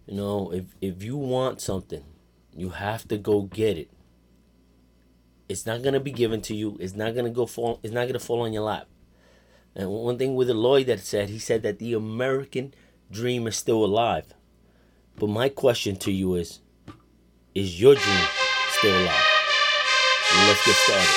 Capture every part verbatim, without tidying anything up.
You know, if if you want something, you have to go get it. It's not gonna be given to you. It's not gonna go fall. It's not gonna fall on your lap. And one thing with Lloyd that said, he said that the American dream is still alive. But my question to you is, is your dream still alive? And let's get started.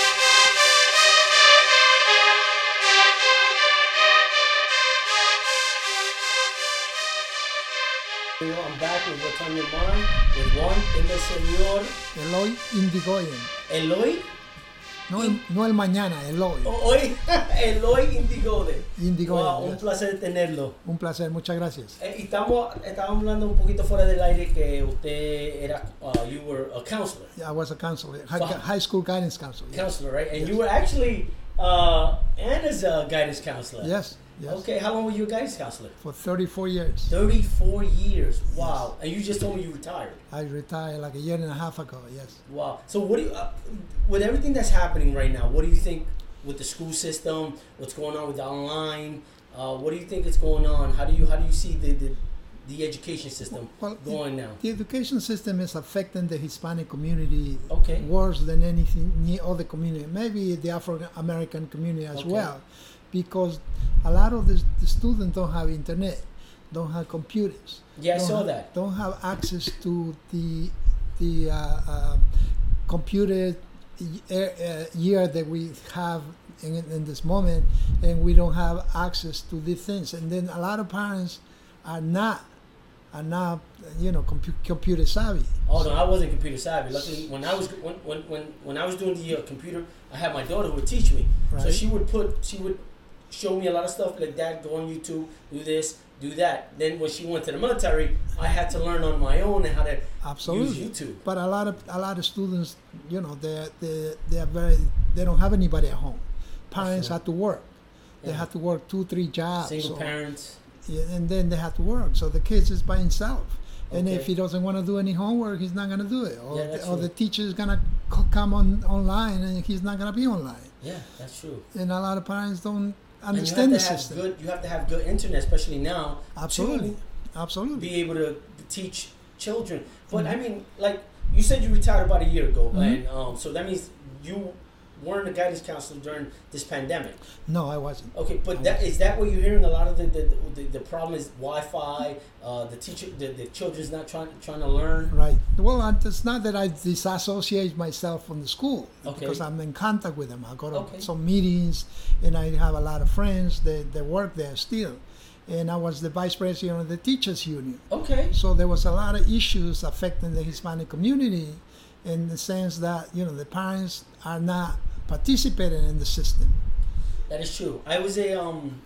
I'm back with what's on your mind with Juan and the Señor Eloy Indigoyen. Eloy. No, el, no el mañana, Eloy. Hoy, Eloy Indigoyen. Indigoyen. Wow, un Yes. placer tenerlo. Un placer, muchas gracias. Eh, y estamos, estábamos hablando un poquito fuera del aire que usted era, uh, you were a counselor. Yeah, I was a counselor, high, Wow. high school guidance counselor. Yes. Counselor, right? And Yes. you were actually uh, Anna's a guidance counselor. Yes, yes. Okay, how long were you a guidance counselor? For thirty-four years. thirty-four years. Wow. And you just told me you retired. I retired like a year and a half ago, yes. Wow. So what do you, uh, with everything that's happening right now, what do you think with the school system, what's going on with the online, uh, what do you think is going on? How do you, how do you see the, the, the education system Well, going now? The education system is affecting the Hispanic community Okay. worse than anything, any other community, maybe the African American community as Okay. well, because a lot of the, the students don't have internet, don't have computers. Yeah, I don't saw have, that. Don't have access to the the uh, uh, computer y- uh, year that we have in, in this moment, and we don't have access to these things. And then a lot of parents are not are not you know compu- computer savvy. Oh no, I wasn't computer savvy. Luckily, when I was when when when, when I was doing the uh, computer, I had my daughter who would teach me. So Right. she would put she would show me a lot of stuff like that. Go on YouTube, do this, do that. Then when she went to the military, I had to learn on my own how to Absolutely. use YouTube. But a lot of a lot of students, you know, they they they are very they don't have anybody at home. Parents Sure. have to work. They Yeah. have to work two, three jobs. Single or- parents. Yeah, and then they have to work. So the kid is by himself. And Okay. if he doesn't want to do any homework, he's not going to do it. Or, Yeah, that's the, or true. the teacher is going to come on online and he's not going to be online. Yeah, that's true. And a lot of parents don't And you understand have the to have system. good. You have to have good internet, especially now. Absolutely. To Absolutely. be able to teach children. But Mhm. I mean, like you said, you retired about a year ago, Mhm. and um, so that means you weren't a guidance counselor during this pandemic. No, I wasn't. Okay, but I that wasn't. is that what you're hearing? A lot of the the, the, the problem is Wi-Fi. Uh, the teacher, the, the children's not trying trying to learn. Right. Well, I- it's not that I disassociate myself from the school Okay. because I'm in contact with them. I go to Okay. some meetings and I have a lot of friends that, that work there still. And I was the vice president of the teachers union. Okay. So there was a lot of issues affecting the Hispanic community in the sense that, you know, the parents are not participating in the system. That is true. I was a um,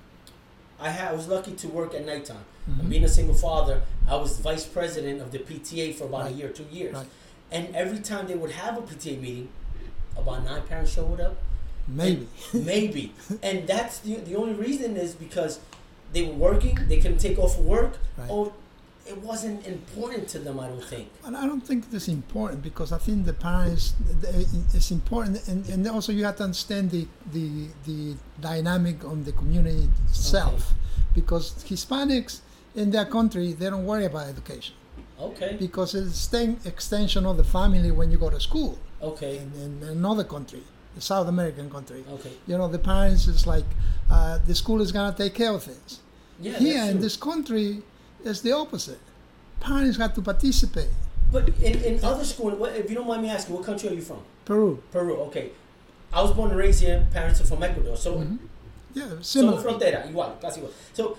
I had I was lucky to work at nighttime. Mhm. And being a single father, I was vice president of the P T A for about Right. a year, two years. Right. And every time they would have a P T A meeting, about nine parents showed up. Maybe. And maybe. And that's the the only reason is because they were working, they couldn't take off of work, Right. or it wasn't important to them, I don't think. And I don't think it's important because I think the parents, it's important. And, and also you have to understand the, the, the dynamic on the community itself. Because Hispanics in their country, they don't worry about education. Okay. Because it's an extension of the family when you go to school. Okay. In, in another country, the South American country. Okay. You know, the parents is like, uh, the school is going to take care of things. Yeah. Here that's in true. this country, it's the opposite. Parents have to participate. But in, in other schools, what, if you don't mind me asking, what country are you from? Peru. Peru. Okay. I was born and raised here. Parents are from Ecuador. So, Mhm. Yeah, so similar. frontera, igual, casi igual. So,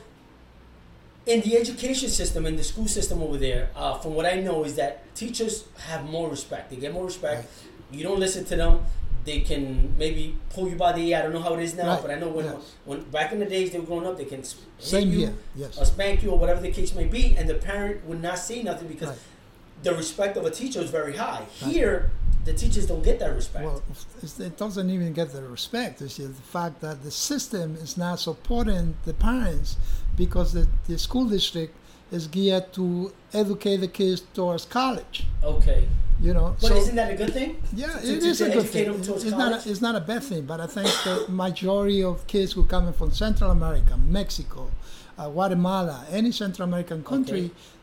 in the education system, in the school system over there, uh, from what I know is that teachers have more respect. They get more respect. Right. You don't listen to them. They can maybe pull you by the ear. I don't know how it is now, Right. but I know when, Yes. when back in the days they were growing up, they can sp- hit Same you, here. Yes. or spank you, or whatever the case may be, and the parent would not say nothing because Right. the respect of a teacher is very high. Right. Here, the teachers don't get that respect. Well, it's- it doesn't even get the respect. It's just the fact that the system is not supporting the parents because the, the school district is geared to educate the kids towards college. Okay, You know, but so isn't that a good thing? yeah, To- it to- is to a good educate thing. them towards It's not college? a, it's not a bad thing, but I think the majority of kids who coming from Central America, Mexico, uh, Guatemala, any Central American country, Okay.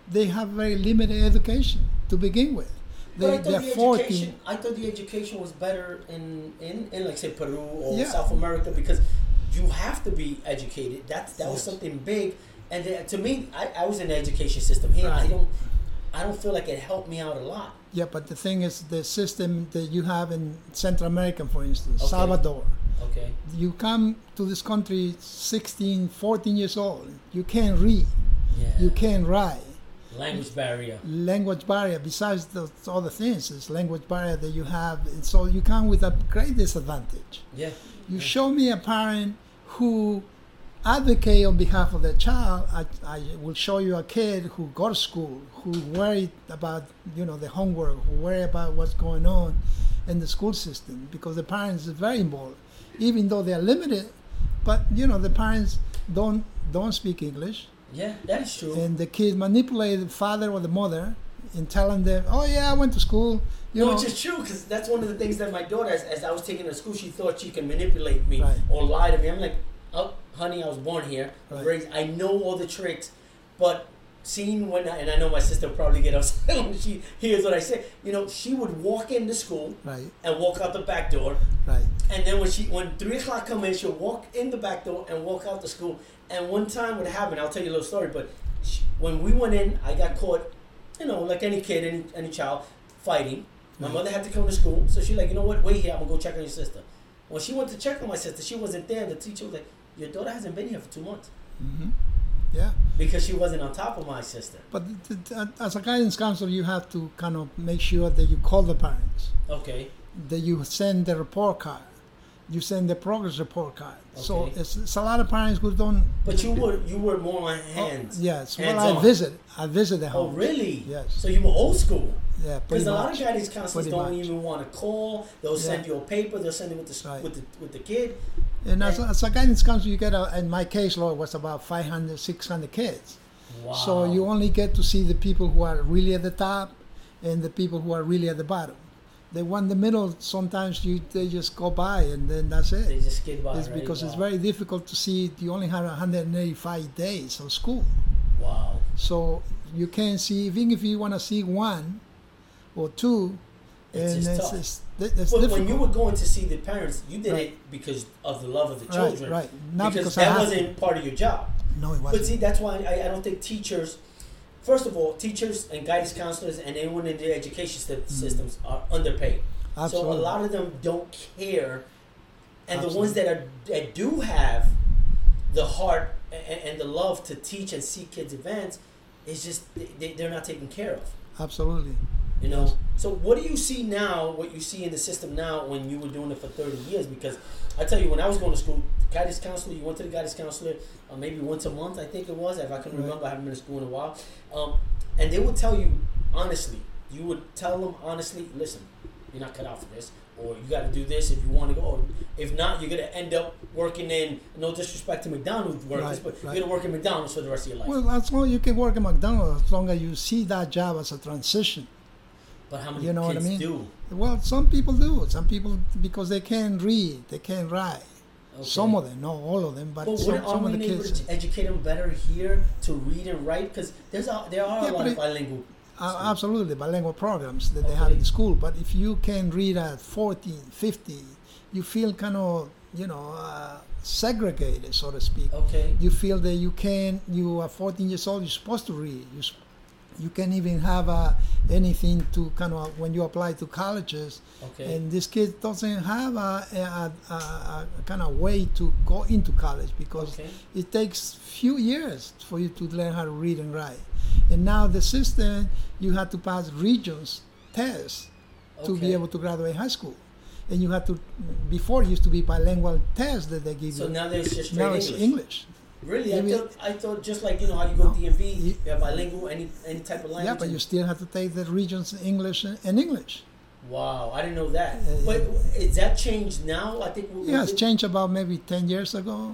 they have very limited education to begin with. But I They, thought they're the fourteen. education, I thought the education was better in, in, in like say Peru or Yeah. South America because you have to be educated. That's that was Yes. something big, and then, to me, I, I was in the education system here. I Right. don't, I don't feel like it helped me out a lot. Yeah, but the thing is, the system that you have in Central America, for instance, Okay. Salvador, Okay. you come to this country sixteen, fourteen years old. You can't read. Yeah. You can't write. Language barrier. Language barrier, besides the other things, is language barrier that you have. And so you come with a great disadvantage. Yeah. You Yeah. show me a parent who advocate on behalf of their child. I, I will show you a kid who go to school, who worried about, you know, the homework, who worry about what's going on in the school system, because the parents are very involved, even though they are limited. But you know, the parents don't don't speak English, Yeah, that is true. and the kid manipulate the father or the mother in telling them, "Oh yeah, I went to school." You no, know, which is true because that's one of the things that my daughter, as, as I was taking her to school, she thought she can manipulate me Right. or lie to me. I'm like, oh, honey, I was born here. I was Right. raised, I know all the tricks, but seeing when, I, and I know my sister will probably get upset when she hears what I say. You know, she would walk into school right, and walk out the back door, right, and then when she when three o'clock come in, she'll walk in the back door and walk out the school. And one time, what happened? I'll tell you a little story. But she, when we went in, I got caught. You know, like any kid, any any child, fighting. My Right. mother had to come to school, so she's like, you know what? Wait here. I'm gonna go check on your sister. When she went to check on my sister, she wasn't there. And the teacher was like, your daughter hasn't been here for two months hmm yeah. because she wasn't on top of my sister. But th- th- as a guidance counselor, you have to kind of make sure that you call the parents, Okay. that you send the report card, you send the progress report card. So Okay. it's, it's a lot of parents who don't. But you were you were more on Oh, hands. yes. Well, hands I on. visit. I visit the Oh, home. really? Yes. So you were old school. Yeah, Because pretty a lot much. of guidance counselors Pretty don't much. even want to call. They'll send Yeah. you a paper. They'll send it with the Right. with the with the kid. And as, a- and- as a guidance counselor, you get a, and my caseload was about five hundred, six hundred kids. Wow. So you only get to see the people who are really at the top and the people who are really at the bottom. The one in the middle, sometimes you they just go by and then that's it. They just skid by. It's right? because it's Wow. very difficult to see. You only have one hundred eighty-five days of school, Wow. so you can't see. Even if you want to see one or two, It's and just it's, tough. it's, it's But difficult. when you were going to see the parents, you did Right. it because of the love of the right, children. right, not because, because, I that have wasn't part of your job. to. No, it But wasn't. see, that's why I, I don't think teachers, first of all, teachers and guidance counselors and anyone in the education sy- systems are underpaid. Mm. Absolutely. So a lot of them don't care, and the Absolutely. ones that are that do have the heart and, and the love to teach and see kids advance, is just they, they're not taken care of. Absolutely. You know. So what do you see now? What you see in the system now when you were doing it for thirty years? Because I tell you, when I was going to school, guidance counselor, you went to the guidance counselor uh, maybe once a month, I think it was, if I can Right. remember. I haven't been to school in a while. Um, and they would tell you honestly. You would tell them honestly, listen, you're not cut out for this, or you got to do this if you want to go. Or if not, you're gonna end up working in. No disrespect to McDonald's workers, Right, but right. you're gonna work in McDonald's for the rest of your life. Well, as long as you can work at McDonald's, as long as you see that job as a transition. but how many You know what I kids mean? do? Well, some people do. Some people, because they can't read, they can't write. Okay. Some of them, not all of them, but, But some, wouldn't, some aren't of we the able kids. to educate them better here to read and write? Because there's a, there are Yeah, a lot but of it- bilingual. Uh, absolutely, bilingual programs that they have Okay. in school. But if you can read at fourteen, fifteen, you feel kind of, you know, uh, segregated, so to speak. Okay. You feel that you can, you are fourteen years old, you're supposed to read. You, s- you can't even have uh, anything to kind of, when you apply to colleges, Okay. and this kid doesn't have a, a, a, a kind of way to go into college because Okay. it takes few years for you to learn how to read and write. And now the system, you have to pass regions tests to be Okay. able to graduate high school. And you have to, before it used to be bilingual tests that they give So you. now there's just straight Now English. it's English. Really? I Maybe- thought I thought just like you know how you go No. to D M V, You- you have bilingual, any any type of language. Yeah, but you still have to take the regions English and English. Wow, I didn't know that. Uh, but is that changed now? I think. we- Yeah, it's we- changed about maybe ten years ago.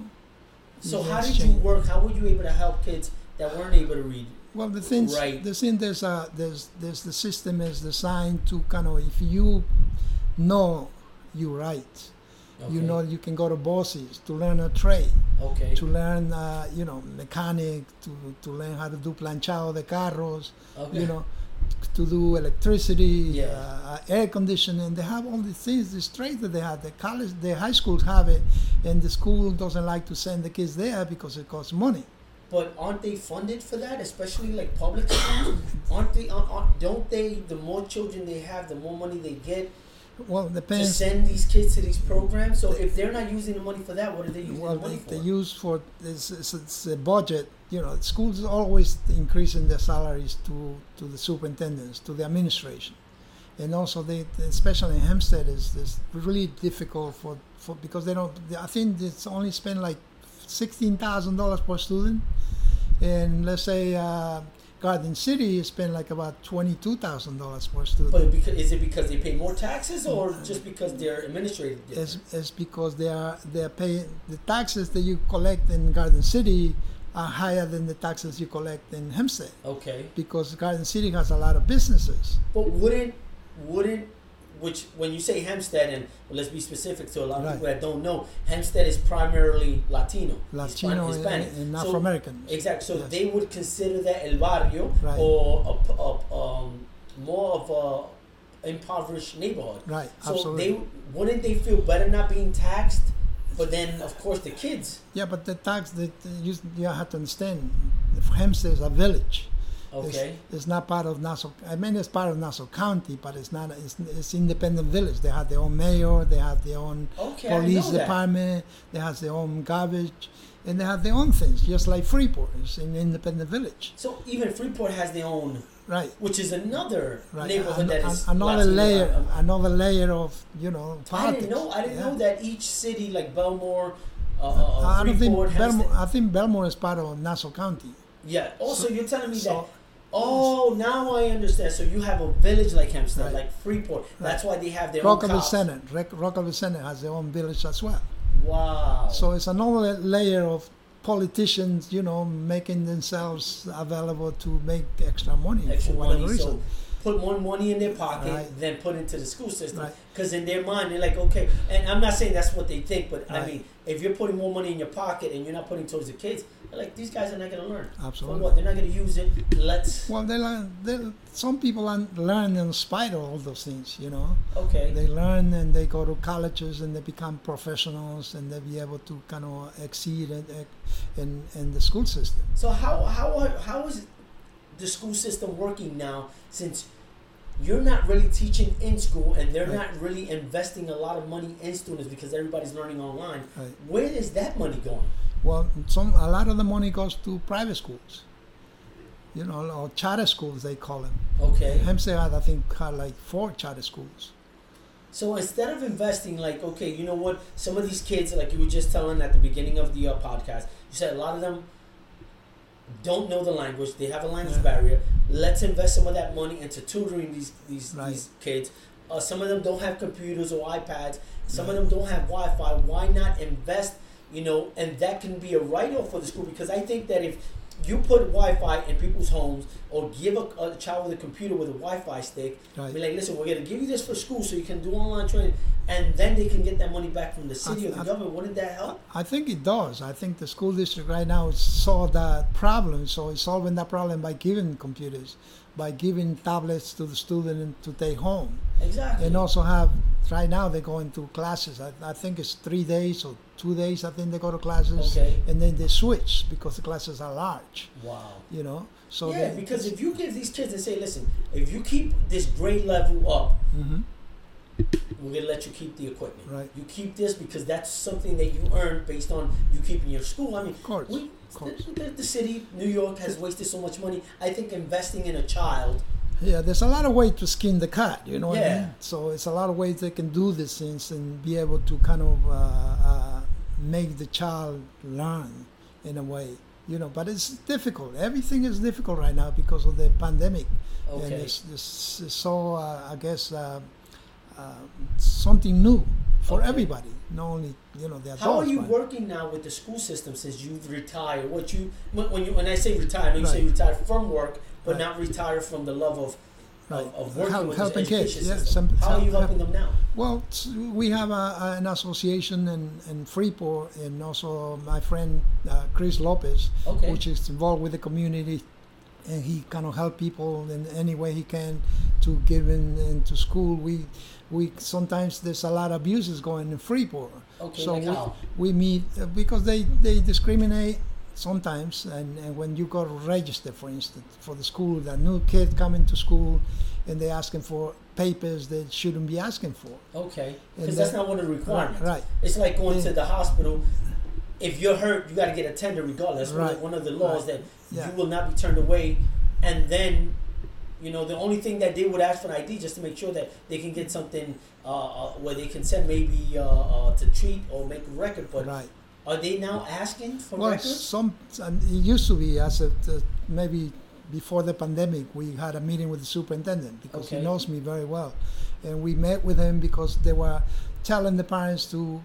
So Yeah, how it's did you changed. work? How were you able to help kids that weren't able to read? Well, the things, Right. the thing, there's a, there's, there's the system is designed to kind of, if you know you write, you Okay. know you can go to bosses to learn a trade. Okay. To learn, uh, you know, mechanic, to, to learn how to do planchado de carros, Okay. you know, to do electricity, Yeah. uh, air conditioning. They have all these things, these trades that they have. The college, the high schools have it, and the school doesn't like to send the kids there because it costs money. But aren't they funded for that, especially like public schools? Aren't they? Aren't, aren't- don't they? The more children they have, the more money they get Well, it to depends. send these kids to these programs. So if they're not using the money for that, what are they using Well, the money they, for? they use for it's, it's, it's a budget. You know, schools are always increasing their salaries to, to the superintendents, to the administration, and also they, especially in Hempstead, is is really difficult for, for because they don't. I think it's only spend like sixteen thousand dollars per student, and let's say uh, Garden City spend like about twenty two thousand dollars per student. But because, is it because they pay more taxes, or just because they're administrative? It's, it's because they are they are paying the taxes that you collect in Garden City are higher than the taxes you collect in Hempstead, Okay. because Garden City has a lot of businesses. But wouldn't wouldn't which when you say Hempstead, and well, let's be specific to a lot of Right. people that don't know, Hempstead is primarily Latino, Latino Hispan- Hispanic, and, and So- Afro-Americans. Exactly. So Yes. they would consider that el barrio Right. or a, a, um, more of a impoverished neighborhood. Right, So absolutely. they wouldn't they feel better not being taxed? But then, of course, the kids. Yeah, but the tax that uh, you, you have to understand, Hempstead is a village. Okay. It's, it's not part of Nassau. I mean, it's part of Nassau County, but it's not. It's, it's independent village. They have their own mayor. They have their own Okay. I police know that. department. They have their own garbage, and they have their own things, just like Freeport is an independent village. So even Freeport has their own, Right. which is another Right. neighborhood An- that an- is another Latino. layer. Uh, Another layer of you know I politics. didn't know. I didn't Yeah. know that each city, like Belmore, uh, uh, I don't think Freeport, has. Belmore. the- I think Belmore is part of Nassau County. Yeah. Also, So- you're telling me so- that. Oh, now I understand. So you have a village like Hempstead, Right. like Freeport. That's why they have their Rockville own cops. Senate. Rec- Rockville Senate has their own village as well. Wow. So it's another layer of politicians, you know, making themselves available to make extra money extra for whatever money. reason. So put more money in their pocket, Right. then put into the school system. Right. Because in their mind, they're like, okay. And I'm not saying that's what they think, but I Right. mean, if you're putting more money in your pocket and you're not putting towards the kids, they're like, these guys are not going to learn. Absolutely. For what? They're not going to use it. Let's. Well, they learn. They, some people learn, learn in spite of all those things, you know. Okay. They learn and they go to colleges and they become professionals and they be able to kind of exceed in, in, in the school system. So how how are- how is the school system working now, since you're not really teaching in school and they're Right. not really investing a lot of money in students because everybody's learning online? Right. Where is that money going? Well, some a lot of the money goes to private schools, you know, or charter schools they call them. Okay. Hempstead, had, I think, had like four charter schools. So instead of investing, like, okay, you know what? Some of these kids, like you were just telling at the beginning of the uh, podcast, you said a lot of them don't know the language. They have a language Yeah. barrier. Let's invest some of that money into tutoring these these, Right. these kids. Uh, some of them don't have computers or iPads. Some of Yeah. them don't have Wi-Fi. Why not invest, you know, and that can be a write-off for the school, because I think that if you put Wi-Fi in people's homes or give a, a child with a computer with a Wi-Fi stick, Right. be like, listen, we're going to give you this for school so you can do online training, and then they can get that money back from the city I- or the I- government. Wouldn't that help? I think it does. I think the school district right now is saw that problem, so it's solving that problem by giving computers, by giving tablets to the student to take home, Exactly. and also have right now they're going to classes. I, I think it's three days or two days. I think they go to classes, Okay. and then they switch because the classes are large. Wow. You know, so yeah, they, because if you give these kids and say, listen, if you keep this grade level up, hmm we're gonna let you keep the equipment. Right. You keep this because that's something that you earned based on you keeping your school. I mean, Of course, we, of course. The, the, the city, New York, has wasted so much money. I think investing in a child. Yeah, there's a lot of ways to skin the cat, you know what I Yeah. mean? So it's a lot of ways they can do these things and be able to kind of uh, uh, make the child learn in a way, you know. But it's difficult. Everything is difficult right now because of the pandemic. And Okay. it's, it's, it's so, uh, I guess, uh, uh, something new for Okay. everybody, not only, you know, the adults. How are you but- working now with the school system since you've retired? What you when when you when I say retire, I know you say Right. retire from work, but Right. not retire from the love of Right. of, of working Help- with helping this education kids, yeah, system. some- How are some you help- helping them now? Well, s- we have a, an association in, in Freeport, and also my friend uh, Chris Lopez, Okay. which is involved with the community, and he kind of help people in any way he can to give in into school. We we sometimes there's a lot of abuses going in Freeport, Okay, so like we, how? we meet uh, because they they discriminate sometimes, and, and when you go to register, for instance, for the school, the new kid coming to school, and they asking for papers they shouldn't be asking for. Okay, And because that's then- not one of the requirements. Right. It's like going to Yeah. the hospital. If you're hurt, you got to get a tender regardless. That's one of- Right. one of the laws Right. that Yeah. you will not be turned away. And then, you know, the only thing that they would ask for an I D just to make sure that they can get something uh, uh, where they can send maybe uh, uh, to treat or make a record. But Right. are they now asking for Well, records? some and it used to be as a, uh, maybe before the pandemic, we had a meeting with the superintendent because Okay. he knows me very well, and we met with him because they were telling the parents to.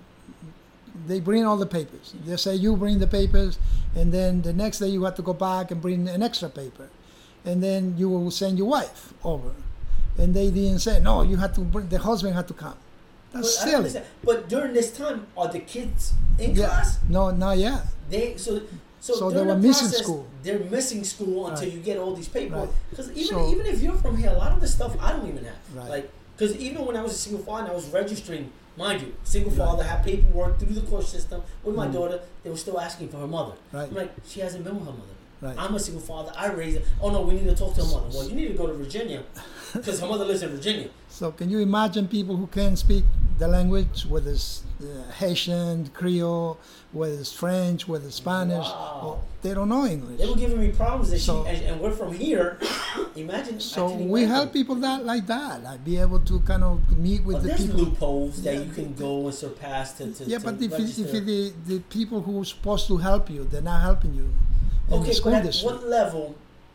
They bring all the papers. They say you bring the papers, and then the next day you have to go back and bring an extra paper, and then you will send your wife over, and they didn't say no. You had to bring the husband had to come. That's But I don't silly. understand. But during this time, are the kids in Yeah. class? No, not yet. They so so, So they during were the missing process, school. They're missing school until Right. you get all these paperwork. Right. Because even So- even if you're from here, a lot of the stuff I don't even have. Right. Like because even when I was a single father, and I was registering. Mind you, single Right. father had paperwork through the court system with my Mm. daughter. They were still asking for her mother. Right. I'm like, she hasn't been with her mother. Right. I'm a single father. I raised her. Oh no, we need to talk to her mother. Well, you need to go to Virginia because her mother lives in Virginia. So can you imagine people who can't speak the language, whether it's uh, Haitian, Creole, whether it's French, whether it's Spanish, Wow. or they don't know They English. were giving me problems, and, So- she, and, and we're from here. Imagine. I So can we imagine. help people that like that, like be able to kind of meet with Well, the there's people. loopholes that Yeah. you can go and surpass to, to Yeah, to but if, it, register. if it, the, the people who are supposed to help you, they're not helping you in Okay, the school but at district. what level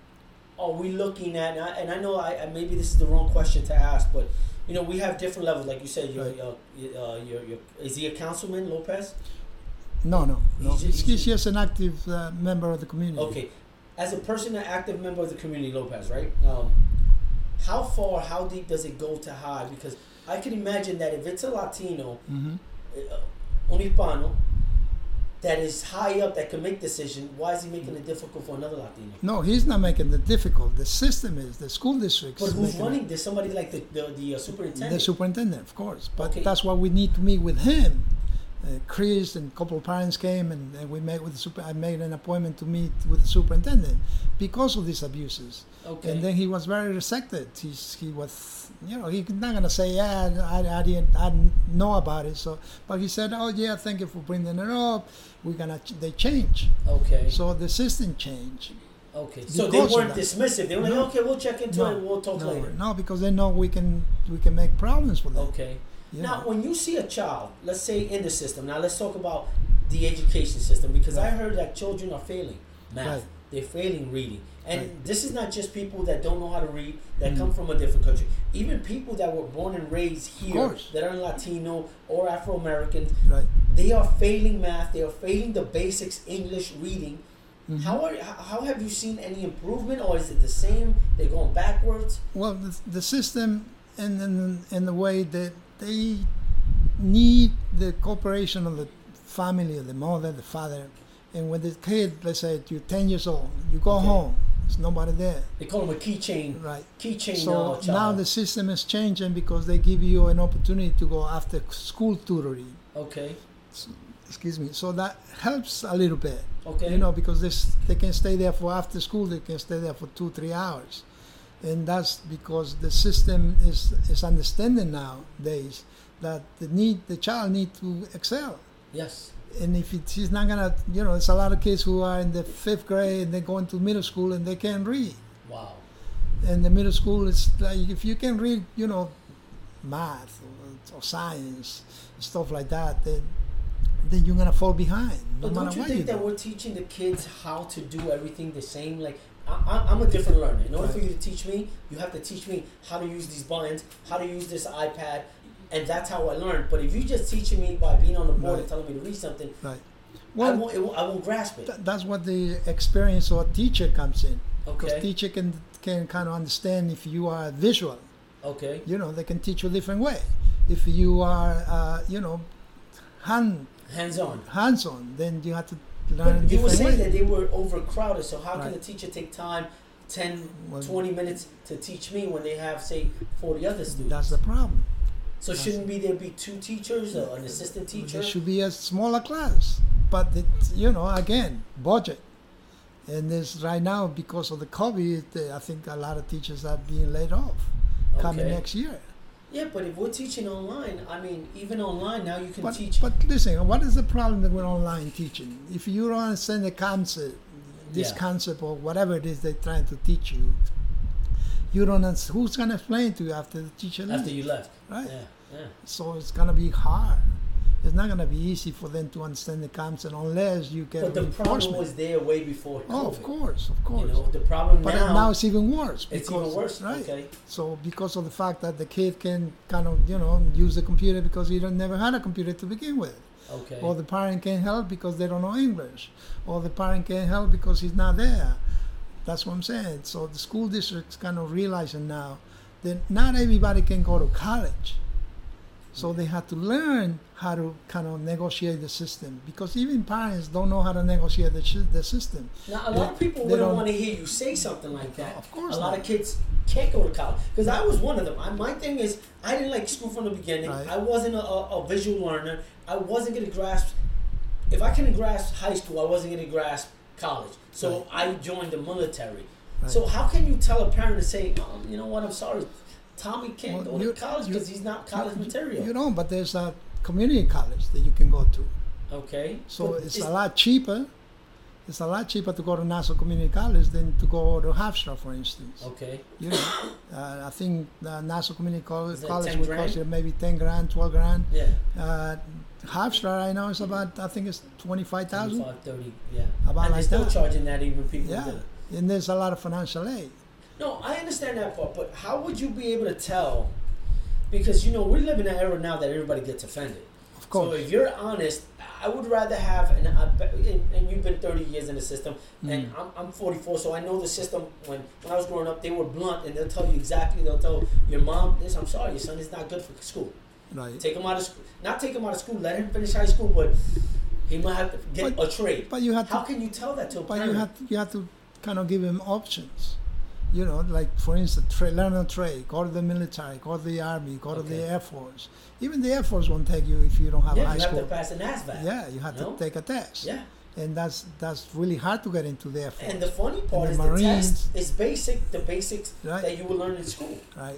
are we looking at? And I, and I know I, I maybe this is the wrong question to ask, but you know we have different levels. Like you said, you're, Right. uh, uh, you're, you're, is he a councilman, Lopez? No, no, no. He's ju- He's, he's he's ju- just an active uh, member of the community. Okay, as a person, an active member of the community, Lopez, right? Um, how far, how deep does it go to hide? Because I can imagine that if it's a Latino, hmm uh, un hispano, that is high up that can make decision, why is he making it difficult for another Latino? No, he's not making it difficult. The system is the school districts. But who's making it- running? There's somebody like the the, the uh, superintendent. The superintendent, of course. But Okay. that's why we need to meet with him. Uh, Chris and a couple of parents came, and, and we met with the super. I made an appointment to meet with the superintendent because of these abuses. Okay. And then he was very receptive. He's, he was, you know, he's not gonna say, yeah, I, I didn't, I didn't know about it. So, but he said, oh yeah, thank you for bringing it up. We're gonna, ch- they change. Okay. So the system changed. Okay. So they Because of weren't that. dismissive. They were like, No. okay, we'll check into it. We'll talk no, later. no, because they know we can, we can make problems for them. Okay. Yeah. Now, when you see a child, let's say in the system, now let's talk about the education system because I Right. heard that children are failing math, Right. they're failing reading. And Right. this is not just people that don't know how to read, that Mhm. come from a different country. Even people that were born and raised here, course. that are Latino or Afro Americans, Right. they are failing math, they are failing the basics English reading. Mhm. How are how how have you seen any improvement, or is it the same? They're going backwards. Well, the, the system in, in in the way that they need the cooperation of the family, of the mother, the father, and when the kid, let's say you're ten years old, you go Okay. home, there's nobody there, They call them a keychain. right? Keychain. So uh, child. now the system is changing because they give you an opportunity to go after school tutoring. Okay. Excuse me. So that helps a little bit. Okay. You know, because this, they can stay there for after school, they can stay there for two, three hours. And that's because the system is, is understanding nowadays that the need the child need to excel. Yes. And if it, he's not gonna, you know, there's a lot of kids who are in the fifth grade and they go into middle school and they can't read. Wow. And the middle school is like, if you can read, you know, math or, or science, stuff like that, then then you're gonna fall behind. No But don't matter you what think you that do. we're teaching the kids how to do everything the same? Like, I, I, I'm a different learner. In order Right. for you to teach me, you have to teach me how to use these buttons, how to use this iPad, and that's how I learn. But if you just teaching me by being on the board Right. and telling me to read something, Right. I Well, won't, it, won't- I won't grasp it. Th- that's what the experience of a teacher comes in. Because Okay. teacher can can kind of understand if you are visual. Okay. You know, they can teach you a different way. If you are, uh, you know, hand Hands-on. hands-on, then you have to learn a But you were different saying way. that they were overcrowded, so how can Right. a teacher take time, ten, Well, twenty minutes to teach me when they have, say, forty other students? That's the problem. So shouldn't be there be two teachers or an assistant teacher? There should be a smaller class, but it's, you know, again, budget. And this right now, because of the COVID, uh, I think a lot of teachers are being laid off coming Okay. next year. Yeah, but if we're teaching online, I mean, even online now you can But, teach. but listen, what is the problem with online teaching? If you don't understand the concept, this Yeah. concept or whatever it is they're trying to teach you, you don't understand, who's going to explain to you after the teacher leaves? after you left. Right. Yeah, yeah. So it's going to be hard. It's not going to be easy for them to understand the concept unless you get But the problem reinforcement. was there way before COVID. Oh, of course, of course. You know, the problem But now, now it's even worse. it's Because, even worse. Right. Okay. So because of the fact that the kid can kind of, you know, use the computer because he don't, never had a computer to begin with. Okay. Or the parent can't help because they don't know English. Or the parent can't help because he's not there. That's what I'm saying. So the school district's kind of realizing now that not everybody can go to college. So they have to learn how to kind of negotiate the system, because even parents don't know how to negotiate the, sh- the system. Now, a They- lot of people they wouldn't don't- want to hear you say something like that. Of course A lot not. of kids can't go to college. Because I was one of them. I, my thing is, I didn't like school from the beginning. Right. I wasn't a, a, a visual learner. I wasn't going to grasp. If I couldn't grasp high school, I wasn't going to grasp college. So I joined the military. Right. So how can you tell a parent to say, um, you know what, I'm sorry, Tommy can't Well, go you- to college you- because he's not college you, material. You know, but there's a community college that you can go to. Okay. So But it's is- a lot cheaper. It's a lot cheaper to go to Nassau Community College than to go to Hofstra, for instance. Okay. You know, uh, I think uh, Nassau Community College, Is that college ten would grand? cost you maybe ten grand, twelve grand. Yeah. Uh, Hofstra right now is about, I think it's twenty-five thousand. twenty-five, thirty, yeah. About and like they're still that. charging that even people Yeah, do. and there's a lot of financial aid. No, I understand that part, but how would you be able to tell? Because, you know, we live in an era now that everybody gets offended. Of So course. if you're honest, I would rather have, and, I, and, and you've been thirty years in the system, and Mm. I'm, I'm forty-four, so I know the system. When, when I was growing up, they were blunt, and they'll tell you exactly, they'll tell your mom, this, I'm sorry, your son is not good for school. Right. Take him out of school. Not take him out of school, let him finish high school, but he might have to get But- a trade. But you have How to, can you tell that to a but parent? you have to, you have to kind of give them options. You know, like for instance, tra- learn a trade, go to the military, go to the army, go to Okay. the Air Force. Even the Air Force won't take you if you don't have a yeah, high you have school. to pass an ASVAB. Yeah, you have No? to take a test. Yeah. And that's that's really hard to get into the Air Force. And the funny part the is Marines. the test is basic, the basics Right. that you will learn in school. Right.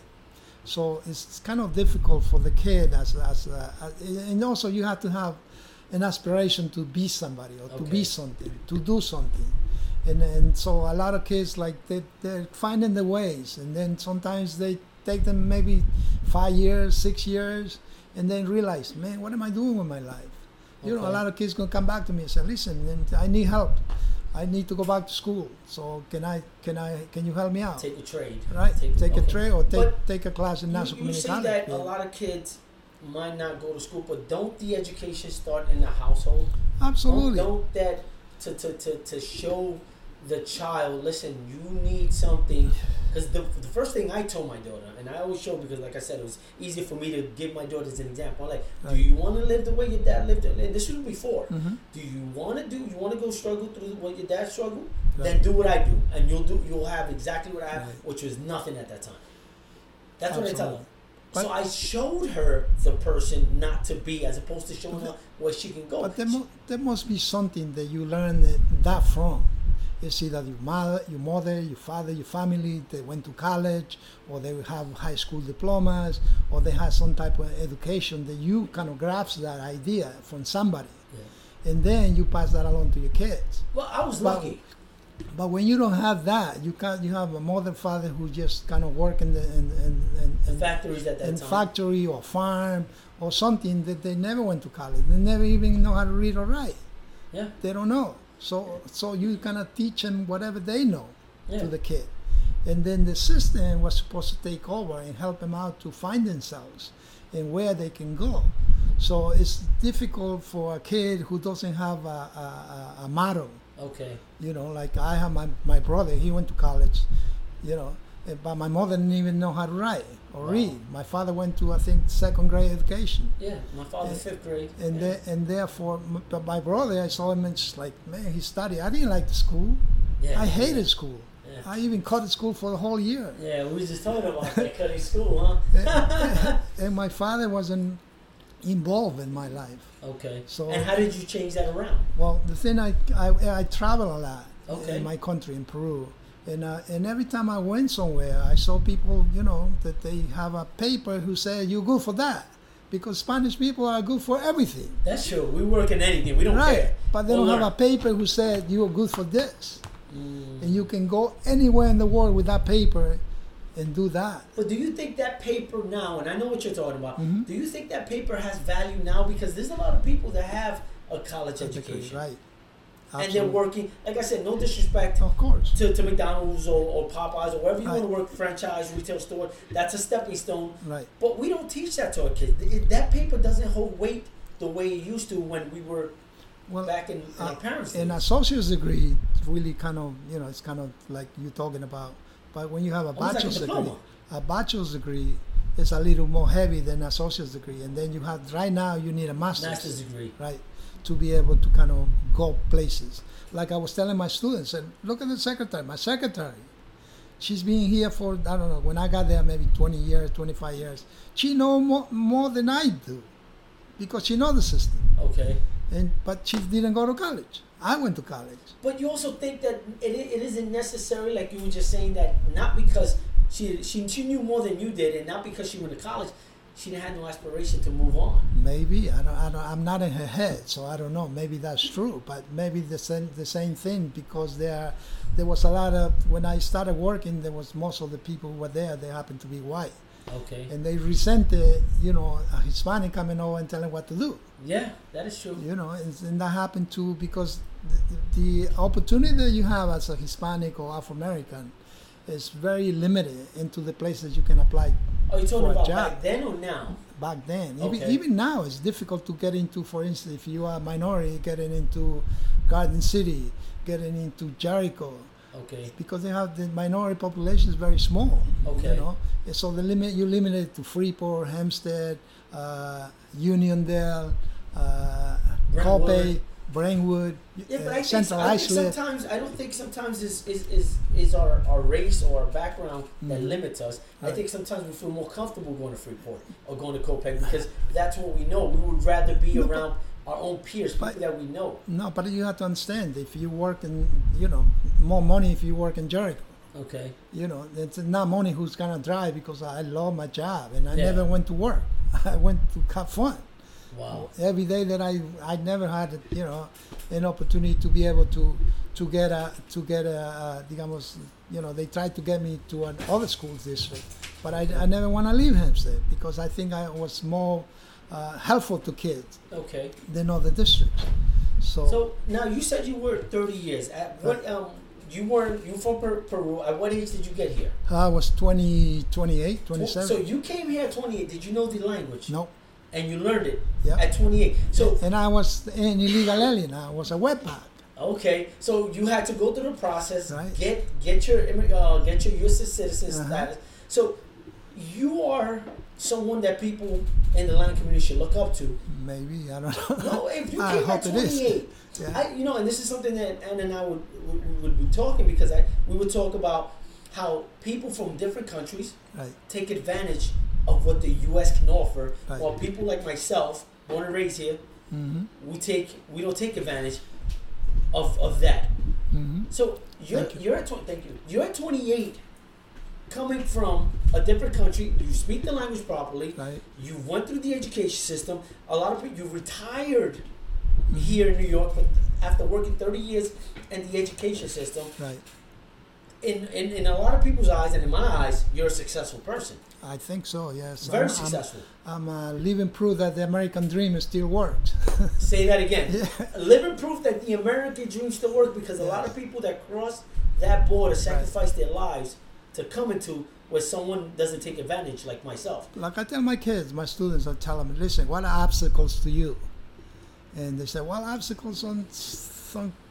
So it's kind of difficult for the kid as as uh, and also you have to have an aspiration to be somebody or to Okay. be something, to do something. And and so a lot of kids like they they're finding the ways, and then sometimes they take them maybe five years, six years, and then realize, man, what am I doing with my life? You know, a Okay. lot of kids gonna come back to me and say, listen, and I need help. I need to go back to school. So can I can I can you help me out? Take a trade. Right, take, a okay. trade or take But take a class in You, Nassau you Community say College. that yeah. a lot of kids might not go to school, but don't the education start in the household? Absolutely. Don't, don't that to, to, to, to show the child, listen, you need something. Because the, the first thing I told my daughter, and I always show because, like I said, it was easier for me to give my daughters an example. I'm like, Right. do you want to live the way your dad lived? And this was before. Mhm. Do you want to do? You want to go struggle through what your dad struggled? Right. Then do what I do, and you'll do. You'll have exactly what I have, Right. which was nothing at that time. That's what I tell Absolutely. her. But- so I showed her the person not to be, as opposed to showing her where she can go. But there, mu- there must be something that you learn that, that from. It's either your mother, your mother, your father, your family, they went to college, or they have high school diplomas, or they have some type of education that you kind of grasp that idea from somebody. Yeah. And then you pass that along to your kids. Well, I was But- lucky. But when you don't have that, you can't. You have a mother, father who just kind of work in the in, in, in, The in, factories at that in time. factory or farm or something that they never went to college. They never even know how to read or write. Yeah. They don't know. So so you kind of teach them whatever they know Yeah. to the kid, and then the system was supposed to take over and help them out to find themselves and where they can go. So it's difficult for a kid who doesn't have a, a, a, a model Okay. You know, like I have my, my brother, he went to college, you know, eh, but my mother didn't even know how to write or Wow. read. My father went to, I think, second grade education. Yeah, my father's fifth grade. And yeah. there, and therefore, m- but my brother, I saw him and just like, man, he studied. I didn't like the school. Yeah, I hated yeah. school. Yeah. I even cut the school for the whole year. Yeah, we were just talking about that cutting school, huh? And my father wasn't involved in my life. Okay. So- and how did you change that around? Well, the thing I I, I travel a lot Okay. in my country, in Peru, and uh, and every time I went somewhere, I saw people, you know, that they have a paper who said you're good for that, because Spanish people are good for everything. That's true. We work in anything. We don't Right, care. but they We'll don't learn. have a paper who said you're good for this, Mm. and you can go anywhere in the world with that paper and do that. But do you think that paper now, and I know what you're talking about, Mhm. do you think that paper has value now? Because there's a lot of people that have a college education. Right. And they're Absolutely. working, like I said, no disrespect Of course. to, to McDonald's or, or Popeyes or wherever you Right. want to work, franchise, retail store. That's a stepping stone. Right. But we don't teach that to our kids. It, that paper doesn't hold weight the way it used to when we were Well, back in, in uh, our parents' an days. associate's degree really kind of, you know, it's kind of like you're talking about. But when you have a Almost like a bachelor's degree, diploma. a bachelor's degree is a little more heavy than an associate's degree. And then you have, right now, you need a master's, Master's degree. right, to be able to kind of go places. Like I was telling my students, and look at the secretary, my secretary. She's been here for, I don't know, when I got there, maybe twenty years, twenty-five years. She knows more, more than I do because she knows the system. Okay. And but she didn't go to college. I went to college. But you also think that it, it isn't necessary, like you were just saying, that not because she, she she knew more than you did, and not because she went to college, she didn't have no aspiration to move on. Maybe I don't. I don't. I'm not in her head, so I don't know. Maybe that's true, but maybe the same the same thing because there there was a lot of when I started working. There was most of the people who were there. They happened to be white, Okay. and they resented, you know, a Hispanic coming over and telling what to do. Yeah, that is true. You know, and, and that happened too because the, the opportunity that you have as a Hispanic or Afro American is very limited into the places you can apply. Are you For talking a about job. back then or now? Back then, even, Okay. even now, it's difficult to get into. For instance, if you are a minority, getting into Garden City, getting into Jericho, Okay. because they have the minority population is very small. Okay. You know, and so the limit you limit it to Freeport, Hempstead, uh, Uniondale, uh, Brentwood. Coppay, Brentwood, Yeah, but uh, I think, Central I think Islip. sometimes I don't think sometimes is is, is, is our, our race or our background that Mhm. limits us. I Right. think sometimes we feel more comfortable going to Freeport or going to Copac because that's what we know. We would rather be No, but- around our own peers, people but- that we know. No, but you have to understand if you work in, you know, more money if you work in Jericho. Okay. You know, it's not money who's gonna drive because I love my job and I Yeah. never went to work. I went to have fun. Wow. Every day that I I never had you know an opportunity to be able to to get a to get a, a digamos you know they tried to get me to an other school district, but I, I never want to leave Hempstead because I think I was more uh, helpful to kids Okay. than other districts. So, So now you said you were thirty years. At what um you weren't you from Per- Peru? At what age did you get here? I was twenty, twenty-eight, twenty-seven. So you came here at twenty-eight. Did you know the language? No. And you learned it Yeah. at twenty-eight. So And I was an illegal alien. I was a wetback. okay, so you had to go through the process, Right. get get your immi- uh, get your U S citizen Uh-huh. status. So you are someone that people in the Latin community should look up to. Maybe I don't know. No, if you I came at hope it is. twenty-eight, Yeah. I, you know, and this is something that Anna and I would, would, would be talking because I we would talk about how people from different countries Right. take advantage of what the U S can offer, Right. while people like myself, born and raised here, Mm-hmm. we take we don't take advantage of of that. Mm-hmm. So you're Thank you. you're at tw- thank you. You're at twenty-eight, coming from a different country. You speak the language properly. Right. You went through the education system. A lot of people. You retired Mm-hmm. here in New York, but after working thirty years in the education system. Right. In, in in a lot of people's eyes and in my eyes, you're a successful person. I think so. Yes. Very I'm, successful. I'm, I'm uh, living proof that the American dream still works. Say that again. Yeah. Living proof that the American dream still works because a lot of people that cross that border sacrifice their lives to come into where someone doesn't take advantage, like myself. Like I tell my kids, my students, I tell them, listen, what are obstacles to you? And they say, well, obstacles on some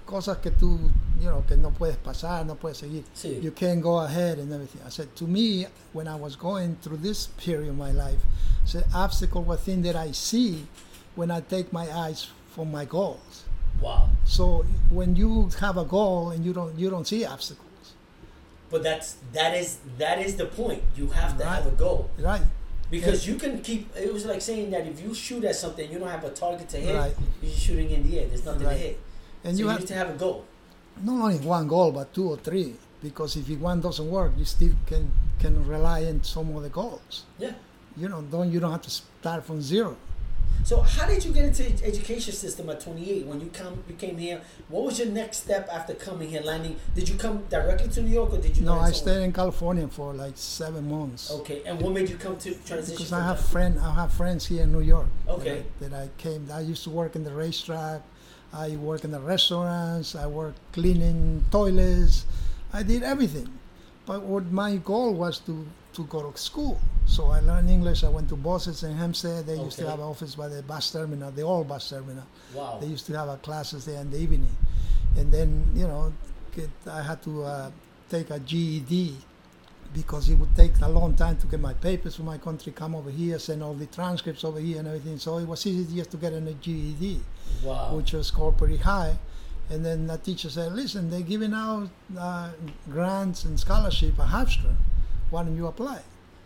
cosas que tú, you know, que no puedes pasar, no puedes seguir. Sí. You can't go ahead and everything. I said, to me, when I was going through this period of my life, I said, obstacle was thing that I see when I take my eyes from my goals. Wow. So when you have a goal and you don't you don't see obstacles. But that's that is that is the point. You have to Right. have a goal. Right. Because you can keep. It was like saying that if you shoot at something, you don't have a target to hit. Right. You're just shooting in the air. There's nothing Right. to hit. And so you you have need to have a goal. not only one goal but two or three. Because if one doesn't work, you still can can rely on some of the goals. Yeah. You know, don't you don't have to start from zero. So how did you get into the education system at twenty-eight? When you come, you came here. What was your next step after coming here, landing? Did you come directly to New York, or did you? No, land I somewhere? stayed in California for like seven months. Okay, and what made you come to transition? Because from I have Cal- friend, I have friends here in New York. Okay. That I, that I came. I used to work in the racetrack. I work in the restaurants. I work cleaning toilets. I did everything. But what my goal was to to go to school. So I learned English. I went to Bosses in Hempstead. They used to Okay. have an office by the bus terminal, the old bus terminal. Wow. They used to have a classes there in the evening, and then you know, get, I had to uh, take a G E D because it would take a long time to get my papers from my country, come over here, send all the transcripts over here and everything. So it was easy just to get in a G E D, Wow. which was scored pretty high. And then the teacher said, "Listen, they're giving out uh, grants and scholarship at Hofstra. Why don't you apply?"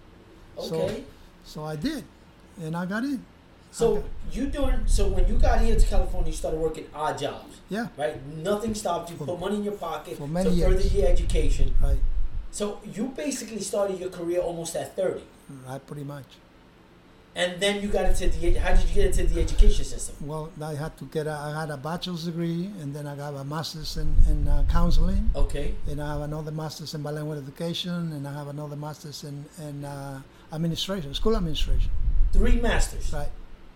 Okay. So I did, and I got in. So Okay. you doing so when you got here to California, you started working odd jobs, Yeah, right? Nothing stopped you. For- Put money in your pocket for many to further years. your education. right, So you basically started your career almost at thirty, right, pretty much. and then you got into the. How did you get into the education system? Well, I had to get a, I had a bachelor's degree, and then I got a master's in, in uh, counseling, Okay. and I have another master's in bilingual education, and I have another master's in, in uh, administration, school administration. Three masters. Right.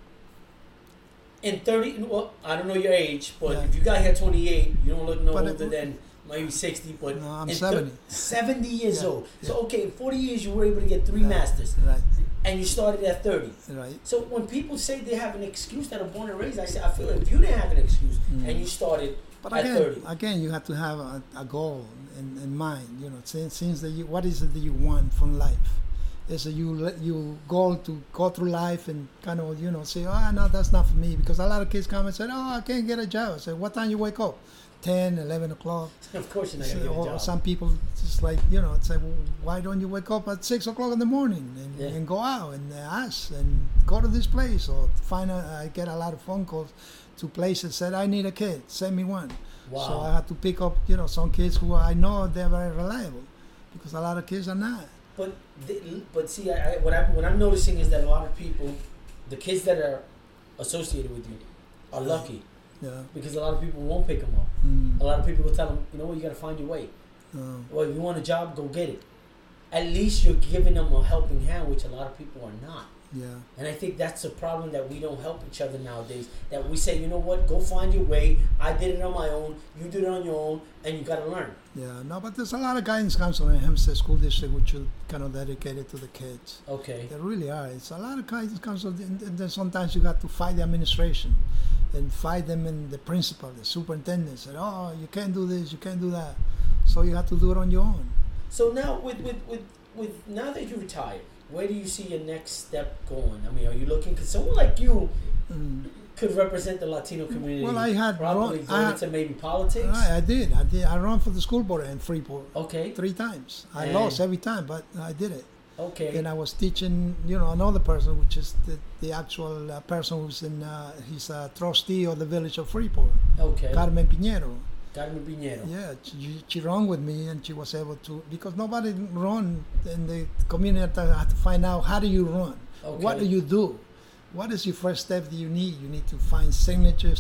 In thirty, well, I don't know your age, but Yeah. if you got here twenty-eight, you don't look no But it- older than maybe sixty, but No, I'm in seventy. seventy years Yeah, old. So, yeah. okay, in forty years, you were able to get three Right, masters, Right, and you started at thirty. right. So, when people say they have an excuse that are born and raised, I say, I feel if you didn't have an excuse Mm. and you started But at again, thirty. again, you have to have a, a goal in, in mind. You know, since, since that you, what is it that you want from life? Is it you let you goal to go through life and kind of you know say, oh no, that's not for me, because a lot of kids come and say, oh, I can't get a job. I say, what time you wake up? ten, eleven o'clock. Of course, you're not So, going to get a or job. some people just like you know say, well, why don't you wake up at six o'clock in the morning and, Yeah. and go out and ask and go to this place or find a, I get a lot of phone calls to places said I need a kid, send me one. Wow. So I had to pick up you know some kids who I know they're very reliable, because a lot of kids are not. But the, but see, I, I, what I what I'm noticing is that a lot of people, the kids that are associated with you, are lucky Yeah. because a lot of people won't pick them up. Mm, A lot of people will tell them, you know what, you got to find your way. no. Well, if you want a job, go get it. At least you're giving them a helping hand, which a lot of people are not. Yeah. And I think that's a problem that we don't help each other nowadays. That we say, you know what, go find your way. I did it on my own. You did it on your own, and you got to learn. Yeah. No, but there's a lot of guidance counselors in Hempstead School District which are kind of dedicated to the kids. Okay. There really are. It's a lot of guidance counselors, and and then sometimes you got to fight the administration and fight them and the principal, the superintendent said, oh, you can't do this, you can't do that. So you have to do it on your own. So now, with with with, with now that you retired, where do you see your next step going? I mean, are you looking? Because someone like you Mm. could represent the Latino community. Well, I had probably run- go I had- into maybe politics. Right, I did. I did. I ran for the school board in Freeport Okay. three times. I And- lost every time, but I did it. Okay. And I was teaching, you know, another person, which is the, the actual uh, person who's in, uh, he's a trustee of the village of Freeport, Okay. Carmen Piñero. Carmen Piñero. Yeah, she, she ran with me, and she was able to, because nobody run in the community. I had to find out, how do you run? What do Okay. you do? What is your first step that you need? You need to find signatures.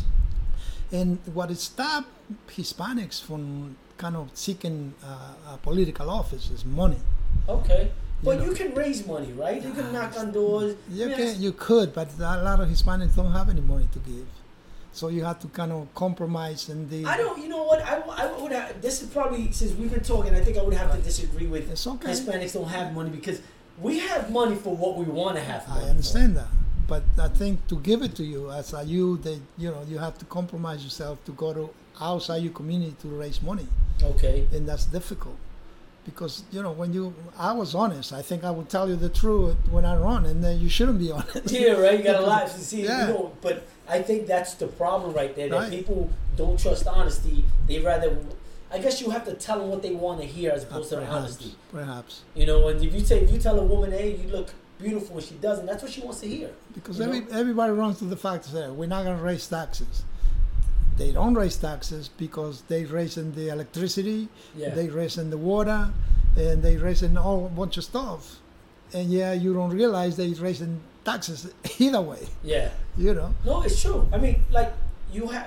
And what it stopped Hispanics from kind of seeking uh, a political office is money. Okay. But know. you can raise money, right? You can knock on doors. You I mean, can, you could, but a lot of Hispanics don't have any money to give. So you have to kind of compromise and the. I don't. You know what? I, I would. Have, this is probably since we've been talking. I think I would have to disagree with It's okay. Hispanics don't have money because we have money for what we want to have. I money understand that. for. But I think to give it to you as a you, that you know, you have to compromise yourself to go to outside your community to raise money, Okay. and that's difficult. Because you know, when you, I was honest. I think I would tell you the truth when I run, and then you shouldn't be honest. Yeah, right. You got a Because- lot to see. yeah. You know, but I think that's the problem right there. That Right. people don't trust honesty. They rather. I guess you have to tell them what they want to hear as Uh, opposed to the perhaps, honesty. perhaps. You know, and if you say if you tell a woman, hey, you look beautiful, and she doesn't, that's what she wants to hear. Because You every, know? everybody runs to the fact that we're not going to raise taxes. They don't raise taxes because they raising the electricity, Yeah. they raising the water, and they raising all a bunch of stuff. And yeah, you don't realize they raising taxes either way. Yeah. You know. No, it's true. I mean, like you have.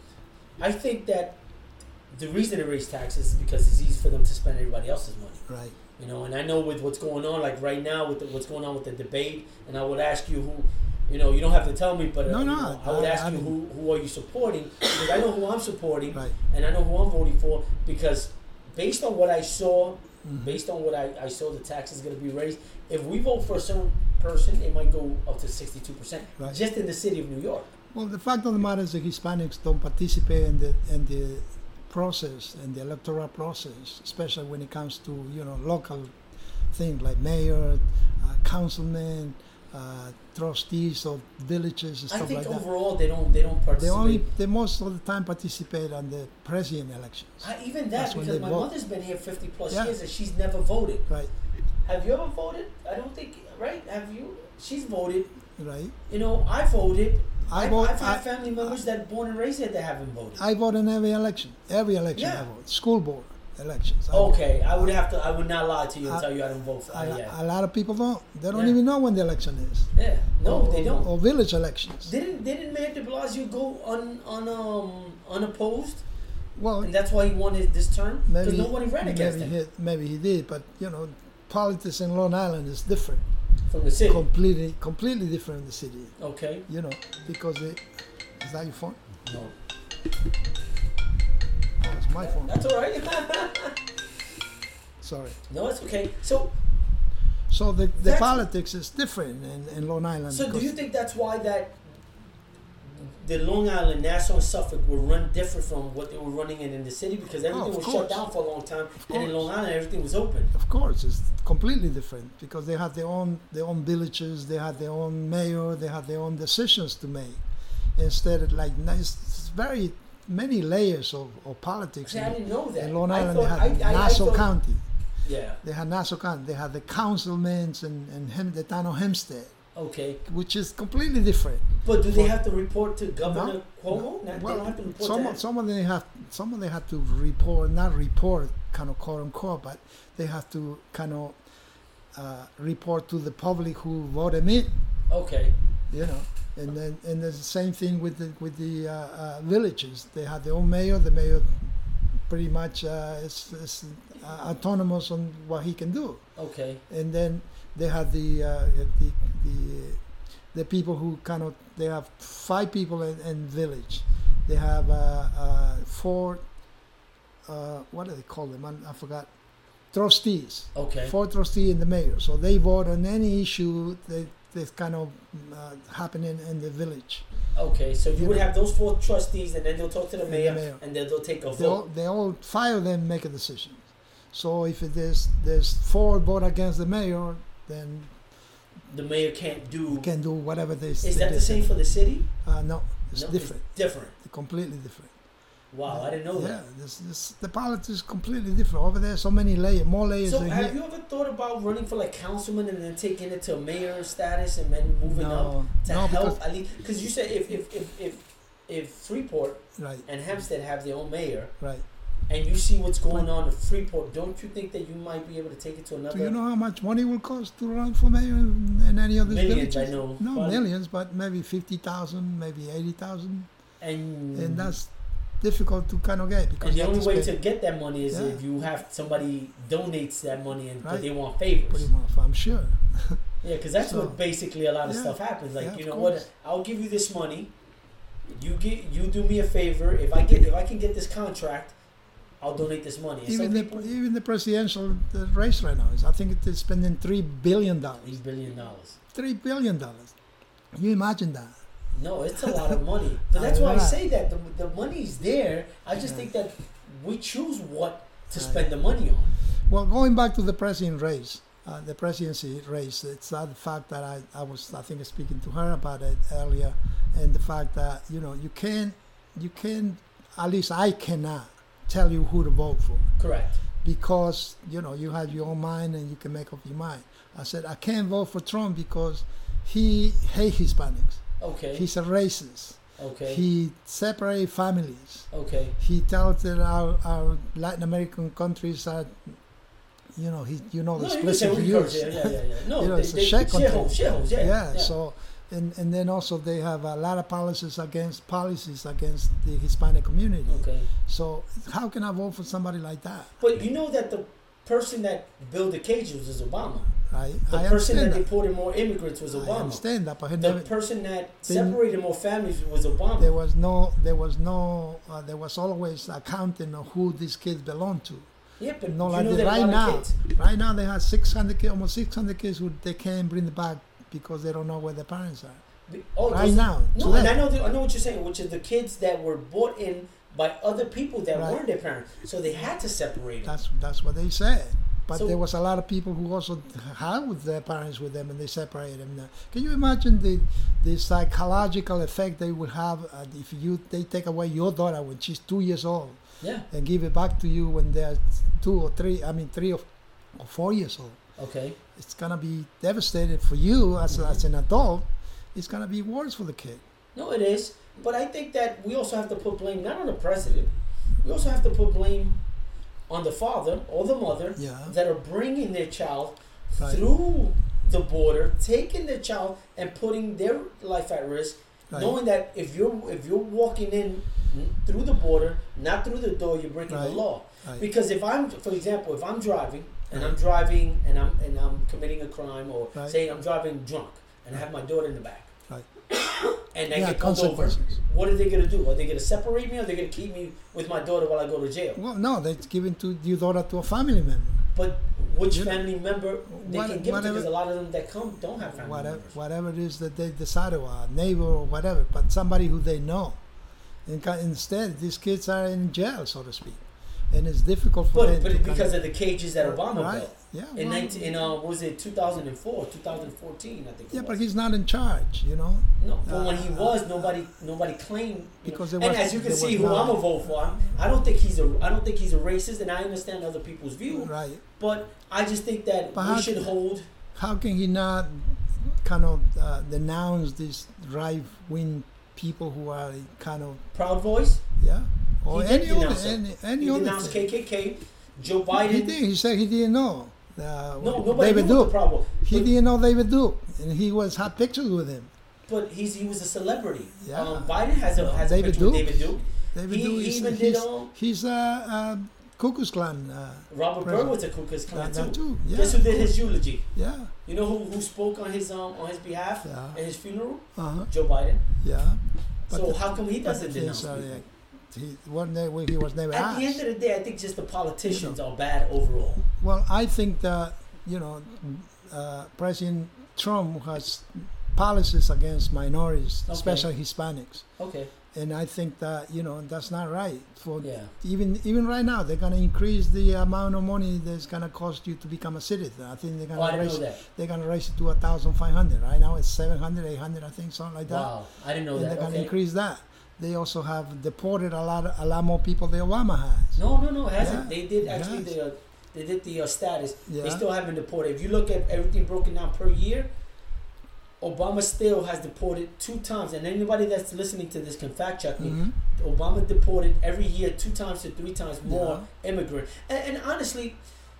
I think that the reason they raise taxes is because it's easy for them to spend everybody else's money. Right. You know, and I know with what's going on, like right now with the, what's going on with the debate, and I would ask you who, you know, you don't have to tell me, but uh, No, you no, know, I would I- ask I you mean- who, who are you supporting, because I know who I'm supporting, Right. and I know who I'm voting for, because based on what I saw, Mhm. based on what I, I saw, the tax is going to be raised. If we vote for a certain person, it might go up to sixty-two percent, Right. just in the city of New York. Well, the fact of the matter is that Hispanics don't participate in the in the process and the electoral process, especially when it comes to you know local things like mayor, uh, councilmen, uh, trustees of villages and I stuff think like that. overall they don't they don't participate. They only they most of the time participate on the president elections. I, even that That's when because they my vote. mother's been here fifty plus Yeah. years and she's never voted. Right, Have you ever voted? I don't think right. Have you? She's voted. right. You know, I voted. I I've, vote- I've had I- family members that born and raised here that haven't voted. I vote in every election. Every election Yeah. I vote. School board elections. I Okay, I would have to. I would not lie to you and I- tell you I don't vote for. A, uh, yeah. a lot of people don't. They don't Yeah. even know when the election is. yeah. No, or, they or- don't. Or village elections. Didn't didn't Mayor De Blasio go un, un um unopposed, Well, and that's why he won his, this term? Because maybe nobody ran against maybe him he, maybe he did, but you know, politics in Long Island is different. from the city. Completely, completely different in the city. Okay. You know, because it, is that your phone? No, Oh, it's my phone. that's all right. Sorry. No, it's okay. So, So the, the That's- politics is different in, in Long Island. so do because- you think that's why that the Long Island, Nassau, and Suffolk were run different from what they were running in in the city because everything of was course. shut down for a long time, and in course. Long Island everything was open. Of course, it's completely different because they have their own their own villages, they have their own mayor, they have their own decisions to make. Instead of like it's, it's very many layers of, of politics. See, in, I didn't know that. in Long I Island, thought- they had I- I- I Nassau thought- County. Yeah. They had Nassau County. They had the councilmen and, and Hem, the town of Hempstead, Okay. which is completely different. But do they For- have to report to Governor No, Cuomo? no. Not, they Well, don't have to report some to of, him? some of them have some of them have to report, not report, kind of quote unquote, but they have to kind of uh, report to the public who voted me. Okay. You know, and then and there's the same thing with the with the uh, uh, villages. They have their own mayor. The mayor pretty much uh, is, is uh, autonomous on what he can do. Okay. And then they have the uh, the the the people who kind of they have five people in, in village. They have uh, uh, four. Uh, what do they call them? I, I forgot. Trustees. Okay. Four trustees and the mayor. So they vote on any issue that that's kind of uh, happening in the village. Okay. So you You would know. have those four trustees, and then they'll talk to the And the mayor, mayor. and then they'll take a They all, vote. they all five of them make a decision. So if it is there's four vote against the mayor, then The mayor can't do. you can do whatever they. Is that the same for the city? Uh, no, it's No, different. different. Completely different. Wow, I didn't know yeah, that. this, this, the politics is completely different. Over there, so many layers, more layers So than have here. you ever thought about running for like councilman and then taking it to mayor status and then moving No, up to no, help because- at least? Because you said if if, if if if Freeport Right, and Hempstead have their own mayor, right. and you see what's going on in Freeport, don't you think that you might be able to take it to another? Do you know how much money will cost to run for mayor in, in any of these Millions, villages? I know. No, But- millions, but maybe fifty thousand, maybe eighty thousand, And and that's difficult to kind of get because and the you have only to way spend to get that money is Yeah. if you have somebody donates that money and but Right. they want favors. pretty much. I'm sure. Yeah, because that's So- what basically a lot of Yeah. stuff happens. Like Yeah, you of know course. what? I'll give you this money. You get you do me a favor. If I get if I can get this contract, I'll donate this money. And Even some the people, even the presidential uh, race right now is I think it is spending three billion three dollars. billion dollars. Three billion dollars. You imagine that? No, it's a lot of money. But that's why I say that the, the money's there. I just think that we choose what to spend the money on. Well, going back to the president race, uh, the presidency race, it's not the fact that I, I was, I think, speaking to her about it earlier, and the fact that, you know, you can't, you can't, at least I cannot tell you who to vote for. Correct. Because, you know, you have your own mind and you can make up your mind. I said, I can't vote for Trump because he hates Hispanics. Okay. He's a racist. Okay. He separates families. Okay. He tells that our, our Latin American countries are, you know, he, you know, the no, explicit use. Yeah, yeah, yeah, yeah. No, you know, they, it's a they, share country. Shareholders, shareholders, yeah, yeah, yeah. So, and, and then also they have a lot of policies against policies against the Hispanic community. Okay. So how can I vote for somebody like that? But you know that the person that built the cages was Obama. I, the I person that, that deported more immigrants was Obama. I understand that, but the never, person that separated more families was Obama. There was no, there was no, uh, there was always accounting of who these kids belong to. Yeah, but no, you like know that right a lot now, of kids. right now they have six hundred kids, almost six hundred kids who they can't bring back because they don't know where their parents are. Oh, right now, no, and I know, the, I know what you're saying, which is the kids that were brought in by other people that right. weren't their parents, so they had to separate them. That's that's what they said. But so, there was a lot of people who also had with their parents with them, and they separated them. Can you imagine the the psychological effect they would have uh, if you they take away your daughter when she's two years old, yeah, and give it back to you when they're two or three? I mean, three or, or four years old. Okay, it's gonna be devastating for you as mm-hmm. as an adult. It's gonna be worse for the kid. No, it is. But I think that we also have to put blame not on the president. We also have to put blame on the father or the mother yeah. that are bringing their child right. through the border, taking their child and putting their life at risk, right. knowing that if you're if you're walking in through the border, not through the door, you're breaking right. the law. Right. Because if I'm, for example, if I'm driving and right. I'm driving and I'm and I'm committing a crime, or right. saying I'm driving drunk and I have my daughter in the back. Right. And they yeah, get pulled over. What are they going to do? Are they going to separate me, or are they going to keep me with my daughter while I go to jail? Well, no, they're giving to your daughter to a family member. But which you family know, member they what, can give whatever, to? Because a lot of them that come don't have family whatever, members. Whatever it is that they decide, or a neighbor or whatever, but somebody who they know. And instead, these kids are in jail, so to speak. And it's difficult for but, them but to because come of the cages that Obama right. built. Yeah, in well, nineteen, in uh, what was it two thousand four, two thousand fourteen, I think. Yeah, it was. but he's not in charge, you know. No, but uh, when he was, nobody nobody claimed. Because know, there and was, as you can there see, was who not, I'm gonna vote for, I don't think he's a I don't think he's a racist, and I understand other people's view. Right. But I just think that but we how, should hold. How can he not kind of uh, denounce these right-wing people who are kind of Proud Voice? Yeah. Or he any did other, denounce any, any he other denounced thing. K K K. Joe Biden. He did. He said he didn't know. Uh, no, nobody David knew Duke. the problem. He but, didn't know David Duke, and he was had pictures with him. But he's he was a celebrity. Yeah. Um, Biden has a has David a picture Duke. with David Duke. David he, Duke he is, even he's, did um, he's a uh, uh, Ku Klux Klan. Uh, Robert president. Byrd was a Ku Klux Klan that, that too. too. Yeah, Guess who did his eulogy? Yeah. You know who, who spoke on his um on his behalf yeah. at his funeral? Uh-huh. Joe Biden. Yeah. But so the, how come he doesn't the denounce are, people? He, wasn't there, he was never At asked. the end of the day, I think just the politicians are bad overall. Well, I think that, you know, uh, President Trump has policies against minorities, okay. especially Hispanics. Okay. And I think that, you know, that's not right. For yeah. even even right now, they're gonna increase the amount of money that's gonna cost you to become a citizen. I think they're gonna oh, raise know that. they're gonna raise it to a thousand five hundred. Right now it's seven hundred, eight hundred, I think, something like that. Wow, I didn't know and that. They're gonna okay. increase that. They also have deported a lot a lot more people than Obama has. No, no, no, it hasn't. Yeah, they did actually has. the uh, they did the uh, status. Yeah. They still haven't deported. If you look at everything broken down per year, Obama still has deported two times. And anybody that's listening to this can fact check me. Mm-hmm. Obama deported every year two times to three times more yeah. immigrants. And, and honestly,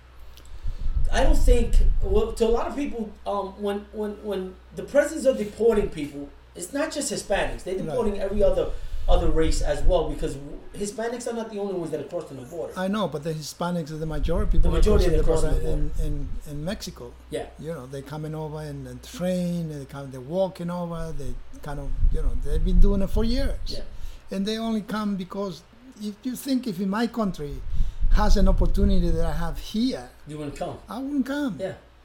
I don't think well, to a lot of people, um, when when when the presidents are deporting people, it's not just Hispanics. They're deporting right. every other other race as well, because Hispanics are not the only ones that are crossing the border. I know, but the Hispanics are the majority people. The majority are of crossing the border, border in, in, in Mexico. Yeah. You know, they're coming over in the train, they come, they're walking over, they kind of, you know, they've been doing it for years. Yeah. And they only come because if you think if in my country has an opportunity that I have here, you wouldn't come. I wouldn't come. Yeah.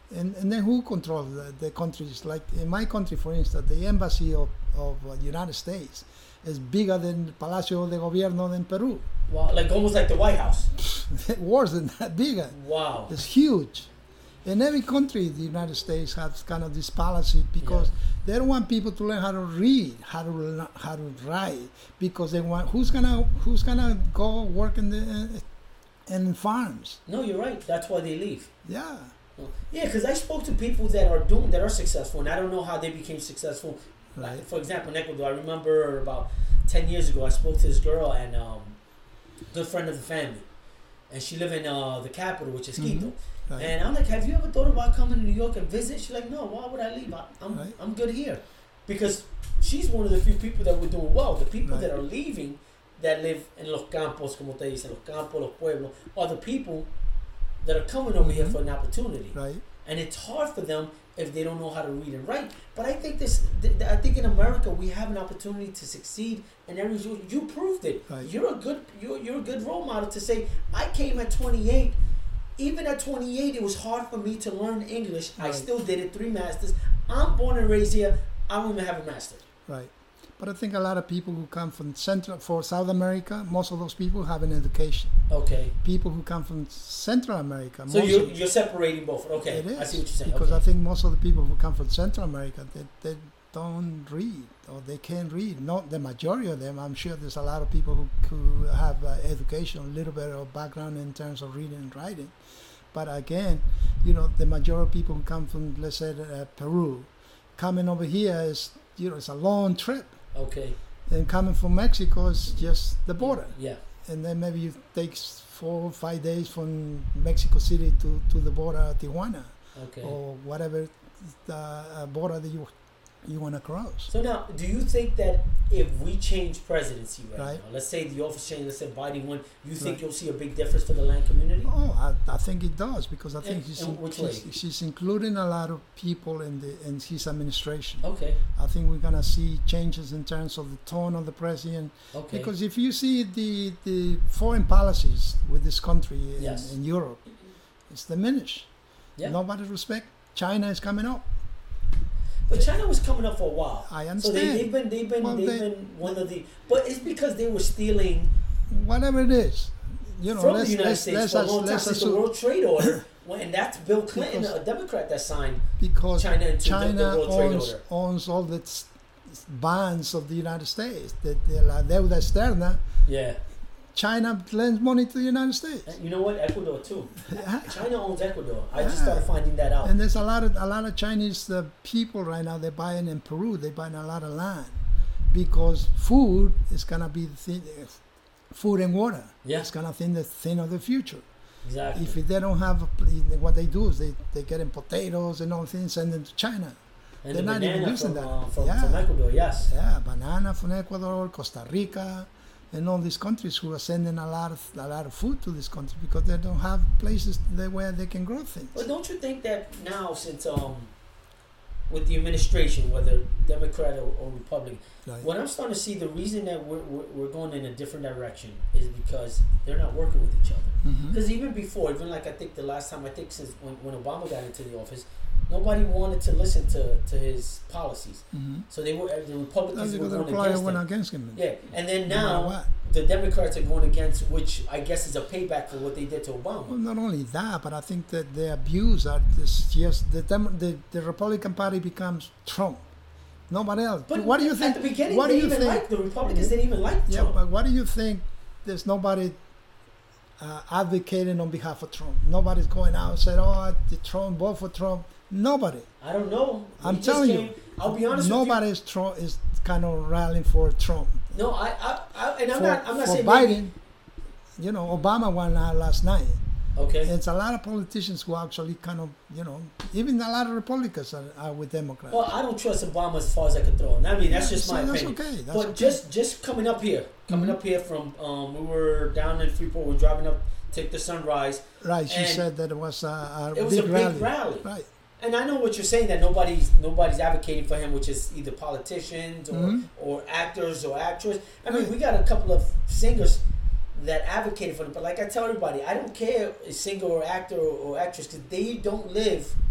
And, and then who controls the, the countries? Like in my country, for instance, the embassy of, of uh, the United States is bigger than the Palacio de Gobierno in Peru. Wow, like almost like the White House. Worse than that, bigger. Wow. It's huge. In every country, the United States has kind of this policy because Yeah. they don't want people to learn how to read, how to learn, how to write, because they want who's gonna who's gonna go work in the uh, in farms. No, you're right. That's why they leave. Yeah. Yeah, because I spoke to people that are doing that are successful, and I don't know how they became successful. Right. Like, for example, in Ecuador, I remember about ten years ago, I spoke to this girl and um, good friend of the family, and she lived in uh, the capital, which is Quito. Mm-hmm. Right. And I'm like, have you ever thought about coming to New York and visit? She's like, no, why would I leave? I, I'm Right. I'm good here, because she's one of the few people that were doing well. The people Right. that are leaving, that live in los campos, como te dicen, los campos, los pueblos, are the people that are coming over here Mhm. for an opportunity. Right. And it's hard for them if they don't know how to read and write. But I think this, th- th- I think in America we have an opportunity to succeed in areas. You, you proved it. Right. You're a good, you're, you're a good role model to say. I came at twenty-eight. Even at twenty-eight, it was hard for me to learn English. I Right. still did it, three masters. I'm born and raised here. I don't even have a master. Right. But I think a lot of people who come from Central, for South America, most of those people have an education. Okay. People who come from Central America, So most you're, of- you're separating both. Okay. it is, I see what you're saying. because okay. I think most of the people who come from Central America, they, they don't read or they can't read. Not the majority of them. I'm sure there's a lot of people who, who have uh, education, a little bit of background in terms of reading and writing. But again, you know, the majority of people who come from, let's say, uh, Peru, coming over here is, you know, it's a long trip. Okay. And coming from Mexico is just the border. Yeah. And then maybe it takes four or five days from Mexico City to, to the border, Tijuana, Okay. or whatever the uh, border that you you want to cross. So now, do you think that if we change presidency right, Right. now, let's say the office change, let's say Biden won, you think Right. you'll see a big difference for the land community? Oh, I, I think it does, because I think And- he's, and in- which he's, way? she's including a lot of people in the in his administration. Okay, I think we're gonna see changes in terms of the tone of the president. okay. Because if you see the, the foreign policies with this country in, Yes. in Europe, it's diminished. Yeah. Nobody respect. China is coming up. But China was coming up for a while. I So understand. they, they've been, they've been, Well, they've they- been one of the. But it's because they were stealing Whatever it is, you know, from let's the United let's States let's, for a let's, long time let's since the assume World Trade Order. When, and that's Bill Clinton, Because- a Democrat, that signed because China into the- the China World Trade owns Order. owns all the s- bonds of the United States. The, the la deuda externa. Yeah. China lends money to the United States. And you know what? Ecuador too. Yeah. China owns Ecuador. I just Yeah. started finding that out. And there's a lot of a lot of Chinese uh, people right now. They're buying in Peru. They're buying a lot of land because food is gonna be the thing. Food and water. Yeah. It's gonna be the thing of the future. Exactly. If they don't have, what they do is they they get in potatoes and all things, send them to China. And They're the not even banana using from, that. Uh, from, Yeah. from Ecuador, yes. Yeah, banana from Ecuador, Costa Rica, and all these countries who are sending a lot of a lot of food to this country because they don't have places there where they can grow things. But don't you think that now, since um, with the administration, whether Democrat or, or Republican, Right. what I'm starting to see, the reason that we're, we're, we're going in a different direction is because they're not working with each other. Mhm. Because even before, even like I think the last time, I think since when, when Obama got into the office, nobody wanted to listen to, to his policies. Mhm. So they were uh, the That's Republicans were because the going Republicans against went him. against him. Yeah, and then No matter now what. the Democrats are going against, which I guess is a payback for what they did to Well, Obama. not only that, but I think that the abuse are this just the, Dem- the the Republican Party becomes Trump. Nobody else. But what do you think? At the beginning, what they do you even think? liked the Republicans. Didn't even like Yeah, Trump. but what do you think? There's nobody uh, advocating on behalf of Trump. Nobody's going out and saying, "Oh, the Trump, vote for Trump." Nobody. I don't know. I'm We just telling you, came- I'll be honest Nobody with is Trump is kind of rallying for Trump. you. No, I, I, I and I'm for not. I'm not for saying Biden. maybe- You know, Obama won out last night. Okay. It's a lot of politicians who actually kind of, you know, even a lot of Republicans are, are with Democrats. Well, I don't trust Obama as far as I can throw him. I mean, that's Yeah, just so my that's opinion. okay, that's but okay. just just coming up here, coming Mhm. up here from um, we were down in Freeport. We are driving up, take the sunrise. Right, she and said that it was a, a It was big a big rally. rally. Right. And I know what you're saying, that nobody's nobody's advocating for him, which is either politicians or, Mhm. or actors or actresses. I mean, Right. we got a couple of singers that advocated for him, but like I tell everybody, I don't care if singer or actor or, or actress, because they don't live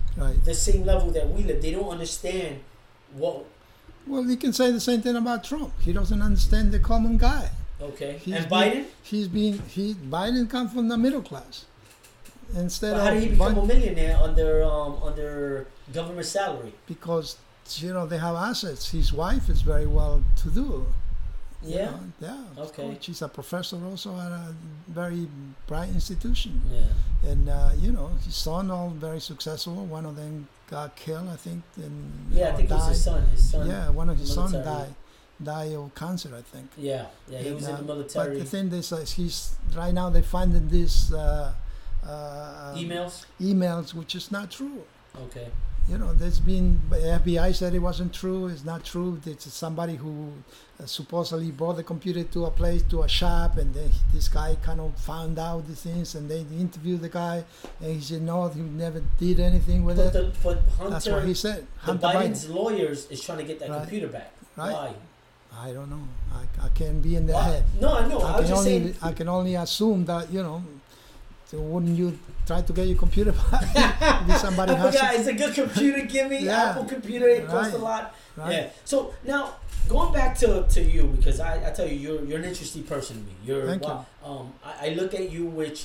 right. the same level that we live. They don't understand what. Well, you can say the same thing about Trump. He doesn't understand the common guy. Okay. He's and been- Biden? He's been he Biden comes from the middle class. Instead But how of did he become Biden- a millionaire under um, under government salary? because you know they have assets. His wife is very well to do. you Yeah. know, yeah. of Okay. course. She's a professor also at a very bright institution, Yeah. and uh, you know his son all very successful. One of them got killed, I think, and Yeah, I or think it was died. his son. His son. Yeah, one of his sons military. died, died of cancer, I think. Yeah. Yeah. He And, was in uh, the But military. the thing is, uh, he's right now they finding this uh, uh, Emails. emails, which is not true. Okay. You know, there's been F B I said it wasn't true. It's not true. It's somebody who uh, supposedly brought the computer to a place, to a shop, and then this guy kind of found out the things, and they interviewed the guy, and he said no, he never did anything with But it. the but Hunter. That's what he said. the Hunter Biden's Biden. lawyers is trying to get that Right. computer back. Right. Why? I don't know. I, I can't be in their Why? head. No, I know. I, I was can just only saying. I can only assume that you know. So wouldn't you try to get your computer back? Maybe somebody I has forgot. it. It's a good computer. Give me Yeah. Apple computer. It costs a Right. lot. Right. Yeah. So now going back to, to you, because I, I tell you, you're you're an interesting person to me. You're Thank wow, um I, I look at you, which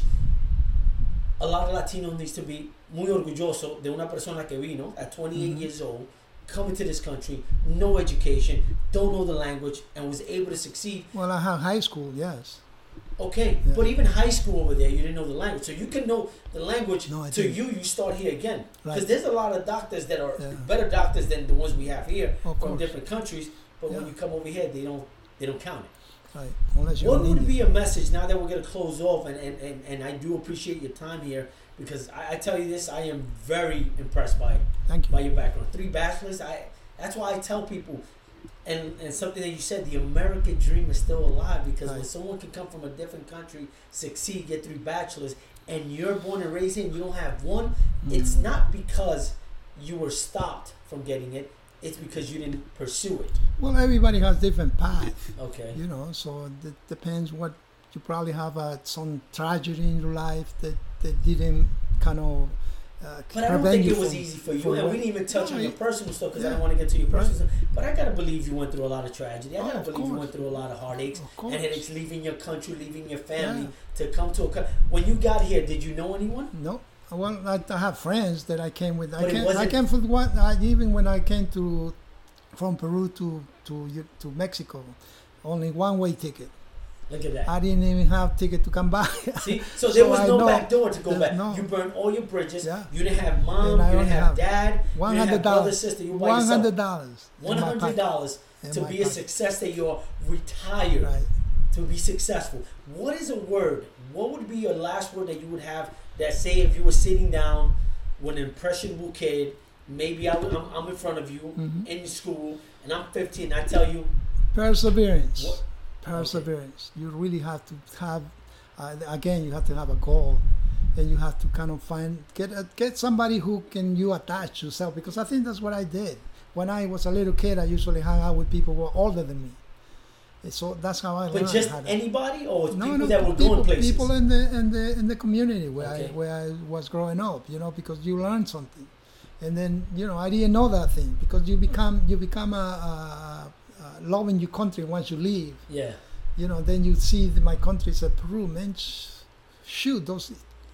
a lot of Latinos needs to be muy orgulloso de una persona que vino at twenty-eight Mhm. years old, coming to this country, no education, don't know the language, and was able to succeed. Well, I have high school, yes. Okay, Yeah. but even high school over there, you didn't know the language, so you can know the language. No, I to didn't. you, you start here again, because Right. there's a lot of doctors that are Yeah. better doctors than the ones we have here Of from course. different countries. But when Yeah. you come over here, they don't they don't count it. Right. Unless you're What an would Indian. be a message now that we're gonna close off? And and, and, and I do appreciate your time here, because I, I tell you this, I am very impressed by Thank by you. your background. Three bachelors. I that's why I tell people. And, and something that you said, the American dream is still alive, because when Right. someone can come from a different country, succeed, get three bachelors, and you're born and raised here and you don't have one, it's Mm. not because you were stopped from getting it, it's because you didn't pursue it. Well, everybody has different path, Okay. you know. So it depends what you probably have uh, some tragedy in your life that that didn't kind of uh, But I don't prevent think you it was from- easy for you, from and we what- didn't even touch No, on your it- personal stuff because I yeah. don't want to get to your personal Right. stuff. But I gotta believe you went through a lot of tragedy. I Oh, gotta of believe you course. went through a lot of heartaches Of course. and headaches, leaving your country, leaving your family Yeah. to come to a country. When you got here, did you know anyone? No. Well, I, I have friends that I came with. I But it came. I wasn't- came from what? I, even when I came to from Peru to to to Mexico, only one way ticket. Look at that. I didn't even have ticket to come back. See, so there So was I no know back door to go there's back. no- You burned all your bridges. Yeah. You didn't have mom. And I You only didn't have, have dad. You One didn't hundred have brother, dollars. sister. You by One yourself. hundred dollars. One hundred dollars In to my be a pocket. success that you're retired. Right. To be successful. What is a word? What would be your last word that you would have that say if you were sitting down with an impressionable kid, maybe I, am I'm in front of you Mhm. in school and I'm fifteen, I tell you, Perseverance. What? Perseverance. You really have to have. Uh, again, you have to have a goal, and you have to kind of find get a, get somebody who can you attach yourself, because I think that's what I did when I was a little kid. I usually hung out with people who were older than me, and so that's how I but learned. just how to, anybody or no, people no, that were people, going places? people in the in the in the community where Okay. I where I was growing up, you know, because you learn something, and then you know I didn't know that thing, because you become you become a, a, a loving your country once you leave. Yeah. You know, then you see the, my country is Peru, man. sh- Shoot, those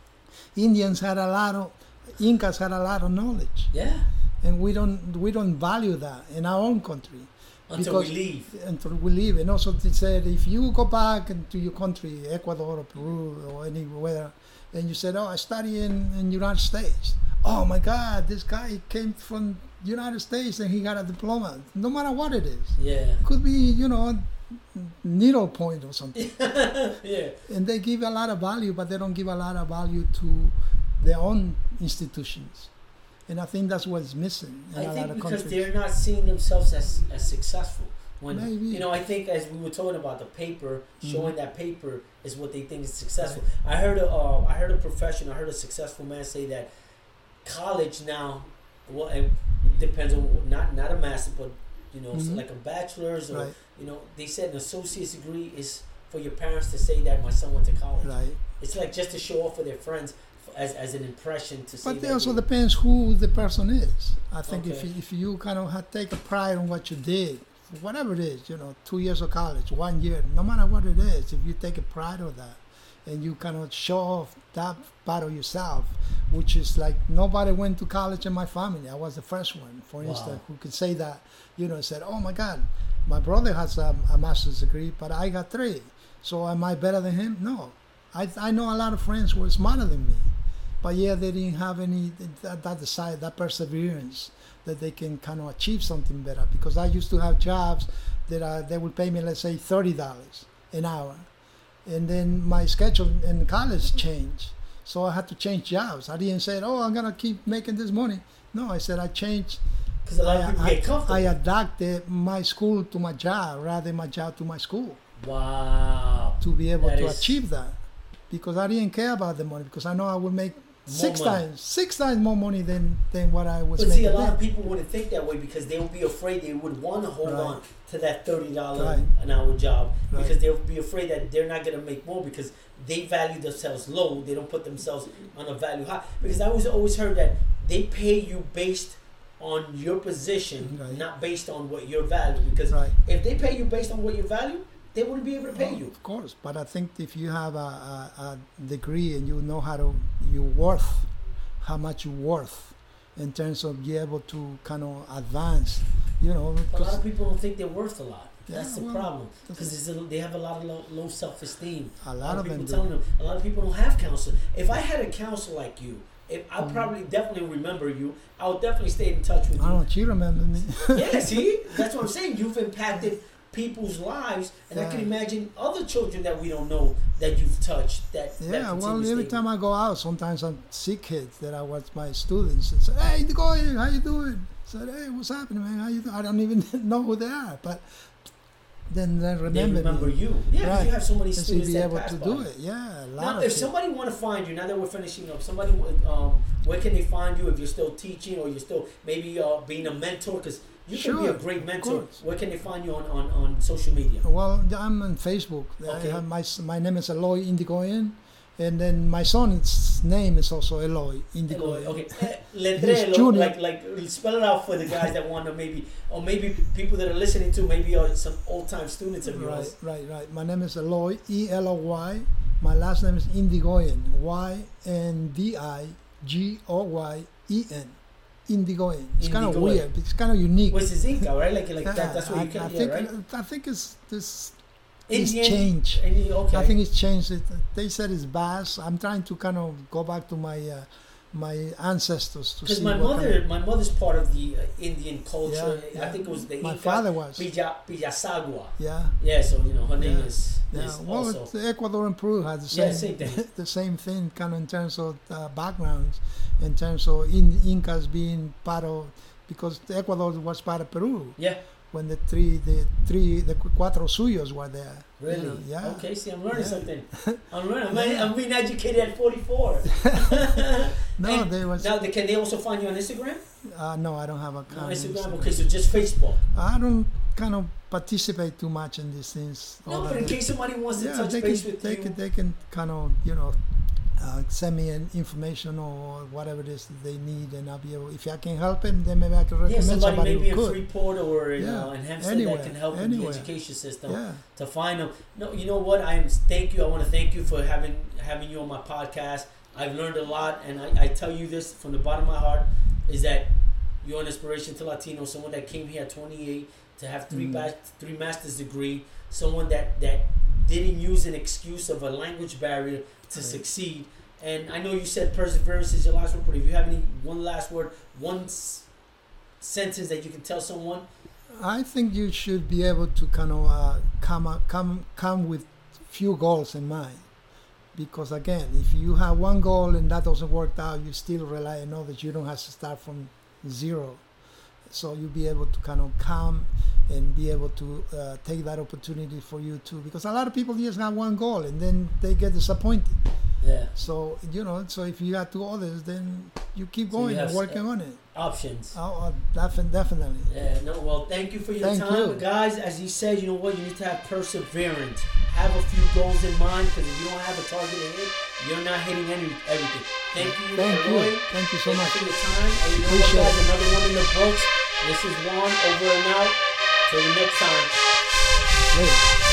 Indians had a lot of Incas had a lot of knowledge, Yeah. and we don't we don't value that in our own country. Until Because- we leave. Until we leave. And also they said, if you go back into your country, Ecuador or Peru or anywhere, and you said, oh, I study in, in United States. Oh my God, this guy came from United States and he got a diploma. No matter what it is. Yeah. Could be, you know, needle point or something. Yeah. And they give a lot of value, but they don't give a lot of value to their own institutions. And I think that's what's missing in I a lot think of because countries. they're not seeing themselves as, as successful. When Maybe. you know, I think as we were talking about the paper, showing Mhm. that paper is what they think is successful. I heard a uh, I heard a professional, I heard a successful man say that college now, well, it depends on not not a master, but you know, so Mhm. like a bachelor's or Right, you know, they said an associate's degree is for your parents to say that my son went to college. right. It's like just to show off for their friends. as as an impression to say. But that it also you- depends who the person is. I think if Okay. you, if you kind of have take a pride on what you did, whatever it is, you know, two years of college, one year, no matter what it is, if you take a pride of that and you kind of show off that part of yourself, which is like nobody went to college in my family. I was the first one, for Wow. instance, who could say that, you know, said, oh my God, my brother has a, a master's degree, but I got three. So am I better than him? No. I, I know a lot of friends who are smarter than me. But yeah, they didn't have any that, that desire, that perseverance that they can kind of achieve something better. Because I used to have jobs that uh, they would pay me, let's say, thirty dollars an hour, and then my schedule in college changed, so I had to change jobs. I didn't say, "Oh, I'm gonna keep making this money." No, I said I changed. Because a lot of people I, get comfortable. I adapted my school to my job rather than my job to my school wow. to be able That to is- achieve that. Because I didn't care about the money, because I know I would make six money. times, six times more money than, than what I was But making. see, a lot then. of people wouldn't think that way because they would be afraid. They would want to hold Right. on to that thirty dollars Right. an hour job Right. because they'll be afraid that they're not going to make more because they value themselves low. They don't put themselves on a value high. Because I was always heard that they pay you based on your position, Right. not based on what your value. Because Right. if they pay you based on what your value, they wouldn't be able to pay Well, you. Of course, but I think if you have a, a, a degree and you know how to, you worth, how much you worth in terms of be able to kind of advance, you know. A lot 'cause- of people don't think they're worth a lot. Yeah, That's the well, problem that's- because they have a lot of low, low self-esteem. A lot of people them do. telling them. A lot of people don't have counsel. If I had a counsel like you, if I Mhm. probably definitely remember you. I would definitely stay in touch with I don't you. know, she remember me. Yeah, see, that's what I'm saying. You've impacted people's lives, and I can Yeah. imagine other children that we don't know that you've touched. That that Yeah, well, continue every staying. time I go out, sometimes I see kids that I watch my students and say, "Hey, go ahead, how you doing?" I said, "Hey, what's happening, man? How you doing?" I don't even know who they are, but then they they remember, remember me. you. Yeah, 'cause Right. you have so many And to students be that able pass to by. do it, yeah, a lot Now, of if kids. somebody want to find you, now that we're finishing up, somebody, um, where can they find you if you're still teaching or you're still maybe uh, being a mentor? Because you can be a Sure, great of mentor. course. Where can they find you on, on, on social media? Well, I'm on Facebook. Okay. I have my my name is Eloy Indigoyen, and then my son's name is also Eloy Indigoyen. Okay, eh, He's Letrelo, junior. like like spell it out for the guys that want to maybe, or maybe people that are listening to maybe are some old time students of Right, yours. right, right. My name is Eloy, E L O Y. My last name is Indigoyen, Y N D I G O Y E N. Indigoyen. It's kind of Indigoyen. weird. It's kind of unique. Which is Inca, right? Like like Yeah, that. That's what I, you can. I Yeah, think right. I think it's this. It's Indian- changed. Indian- okay. I think it's changed. It, they said it's Bass. I'm trying to kind of go back to my uh, my ancestors to Because see my what mother, kind my mother's part of the uh, Indian culture. Yeah, I yeah. think it was the My Inca, father was. Pilla, Pillasagua. of, yeah. Yeah, so you know her name Yeah. is, Yeah, is well, also. it's Ecuador and Peru had the same, Yeah, same thing. the same thing, kind of in terms of uh, backgrounds, in terms of in, Incas being part of, because Ecuador was part of Peru Yeah, when the three, the three, the cuatro suyos were there. you really. know, yeah. Okay, see, I'm learning Yeah. something. I'm learning. I'm, I'm being educated at forty-four. No, And they was. Now, they- can they also find you on Instagram? Uh, no, I don't have a No, account. on Instagram. Instagram. Okay, so just Facebook. I don't kind of participate too much in these things. No, other but in than- case somebody wants to yeah, touch they base can, with they you. can, they can kind of, you know, uh, send me an information or whatever it is that they need, and I'll be able. If I can help them, then maybe I can Yeah, recommend somebody somebody maybe who in could. Freeport or in, Yeah, uh, in Hempstead anywhere, that can help with anywhere. the education system Yeah, to find them. No, you know what? I am. Thank you. I want to thank you for having having you on my podcast. I've learned a lot, and I, I tell you this from the bottom of my heart is that you're an inspiration to Latinos. Someone that came here at twenty-eight to have three Mm. bas- three master's degree. Someone that that didn't use an excuse of a language barrier to Right. succeed. And I know you said perseverance is your last word, but if you have any one last word, one s- sentence that you can tell someone. I think you should be able to kind of uh, come up- come come with few goals in mind, because again, if you have one goal and that doesn't work out, you still rely on others. You don't have to start from zero, so you'll be able to kind of come and be able to uh, take that opportunity for you too. Because a lot of people just have one goal and then they get disappointed. Yeah. So you know, so if you got two others, then you keep So you going have and working s- on it. Options. Oh, uh, defi- definitely. Yeah, no, well, thank you for your Thank time. you. Guys, as he said, you know what? You need to have perseverance. Have a few goals in mind, because if you don't have a target to hit, you're not hitting any everything. Thank you, Thank you. Eloy. Thank you so Thank much. you for your time. And you know what, Appreciate guys? it. Another one in the books. This is Juan over and out. Till the next time. Later.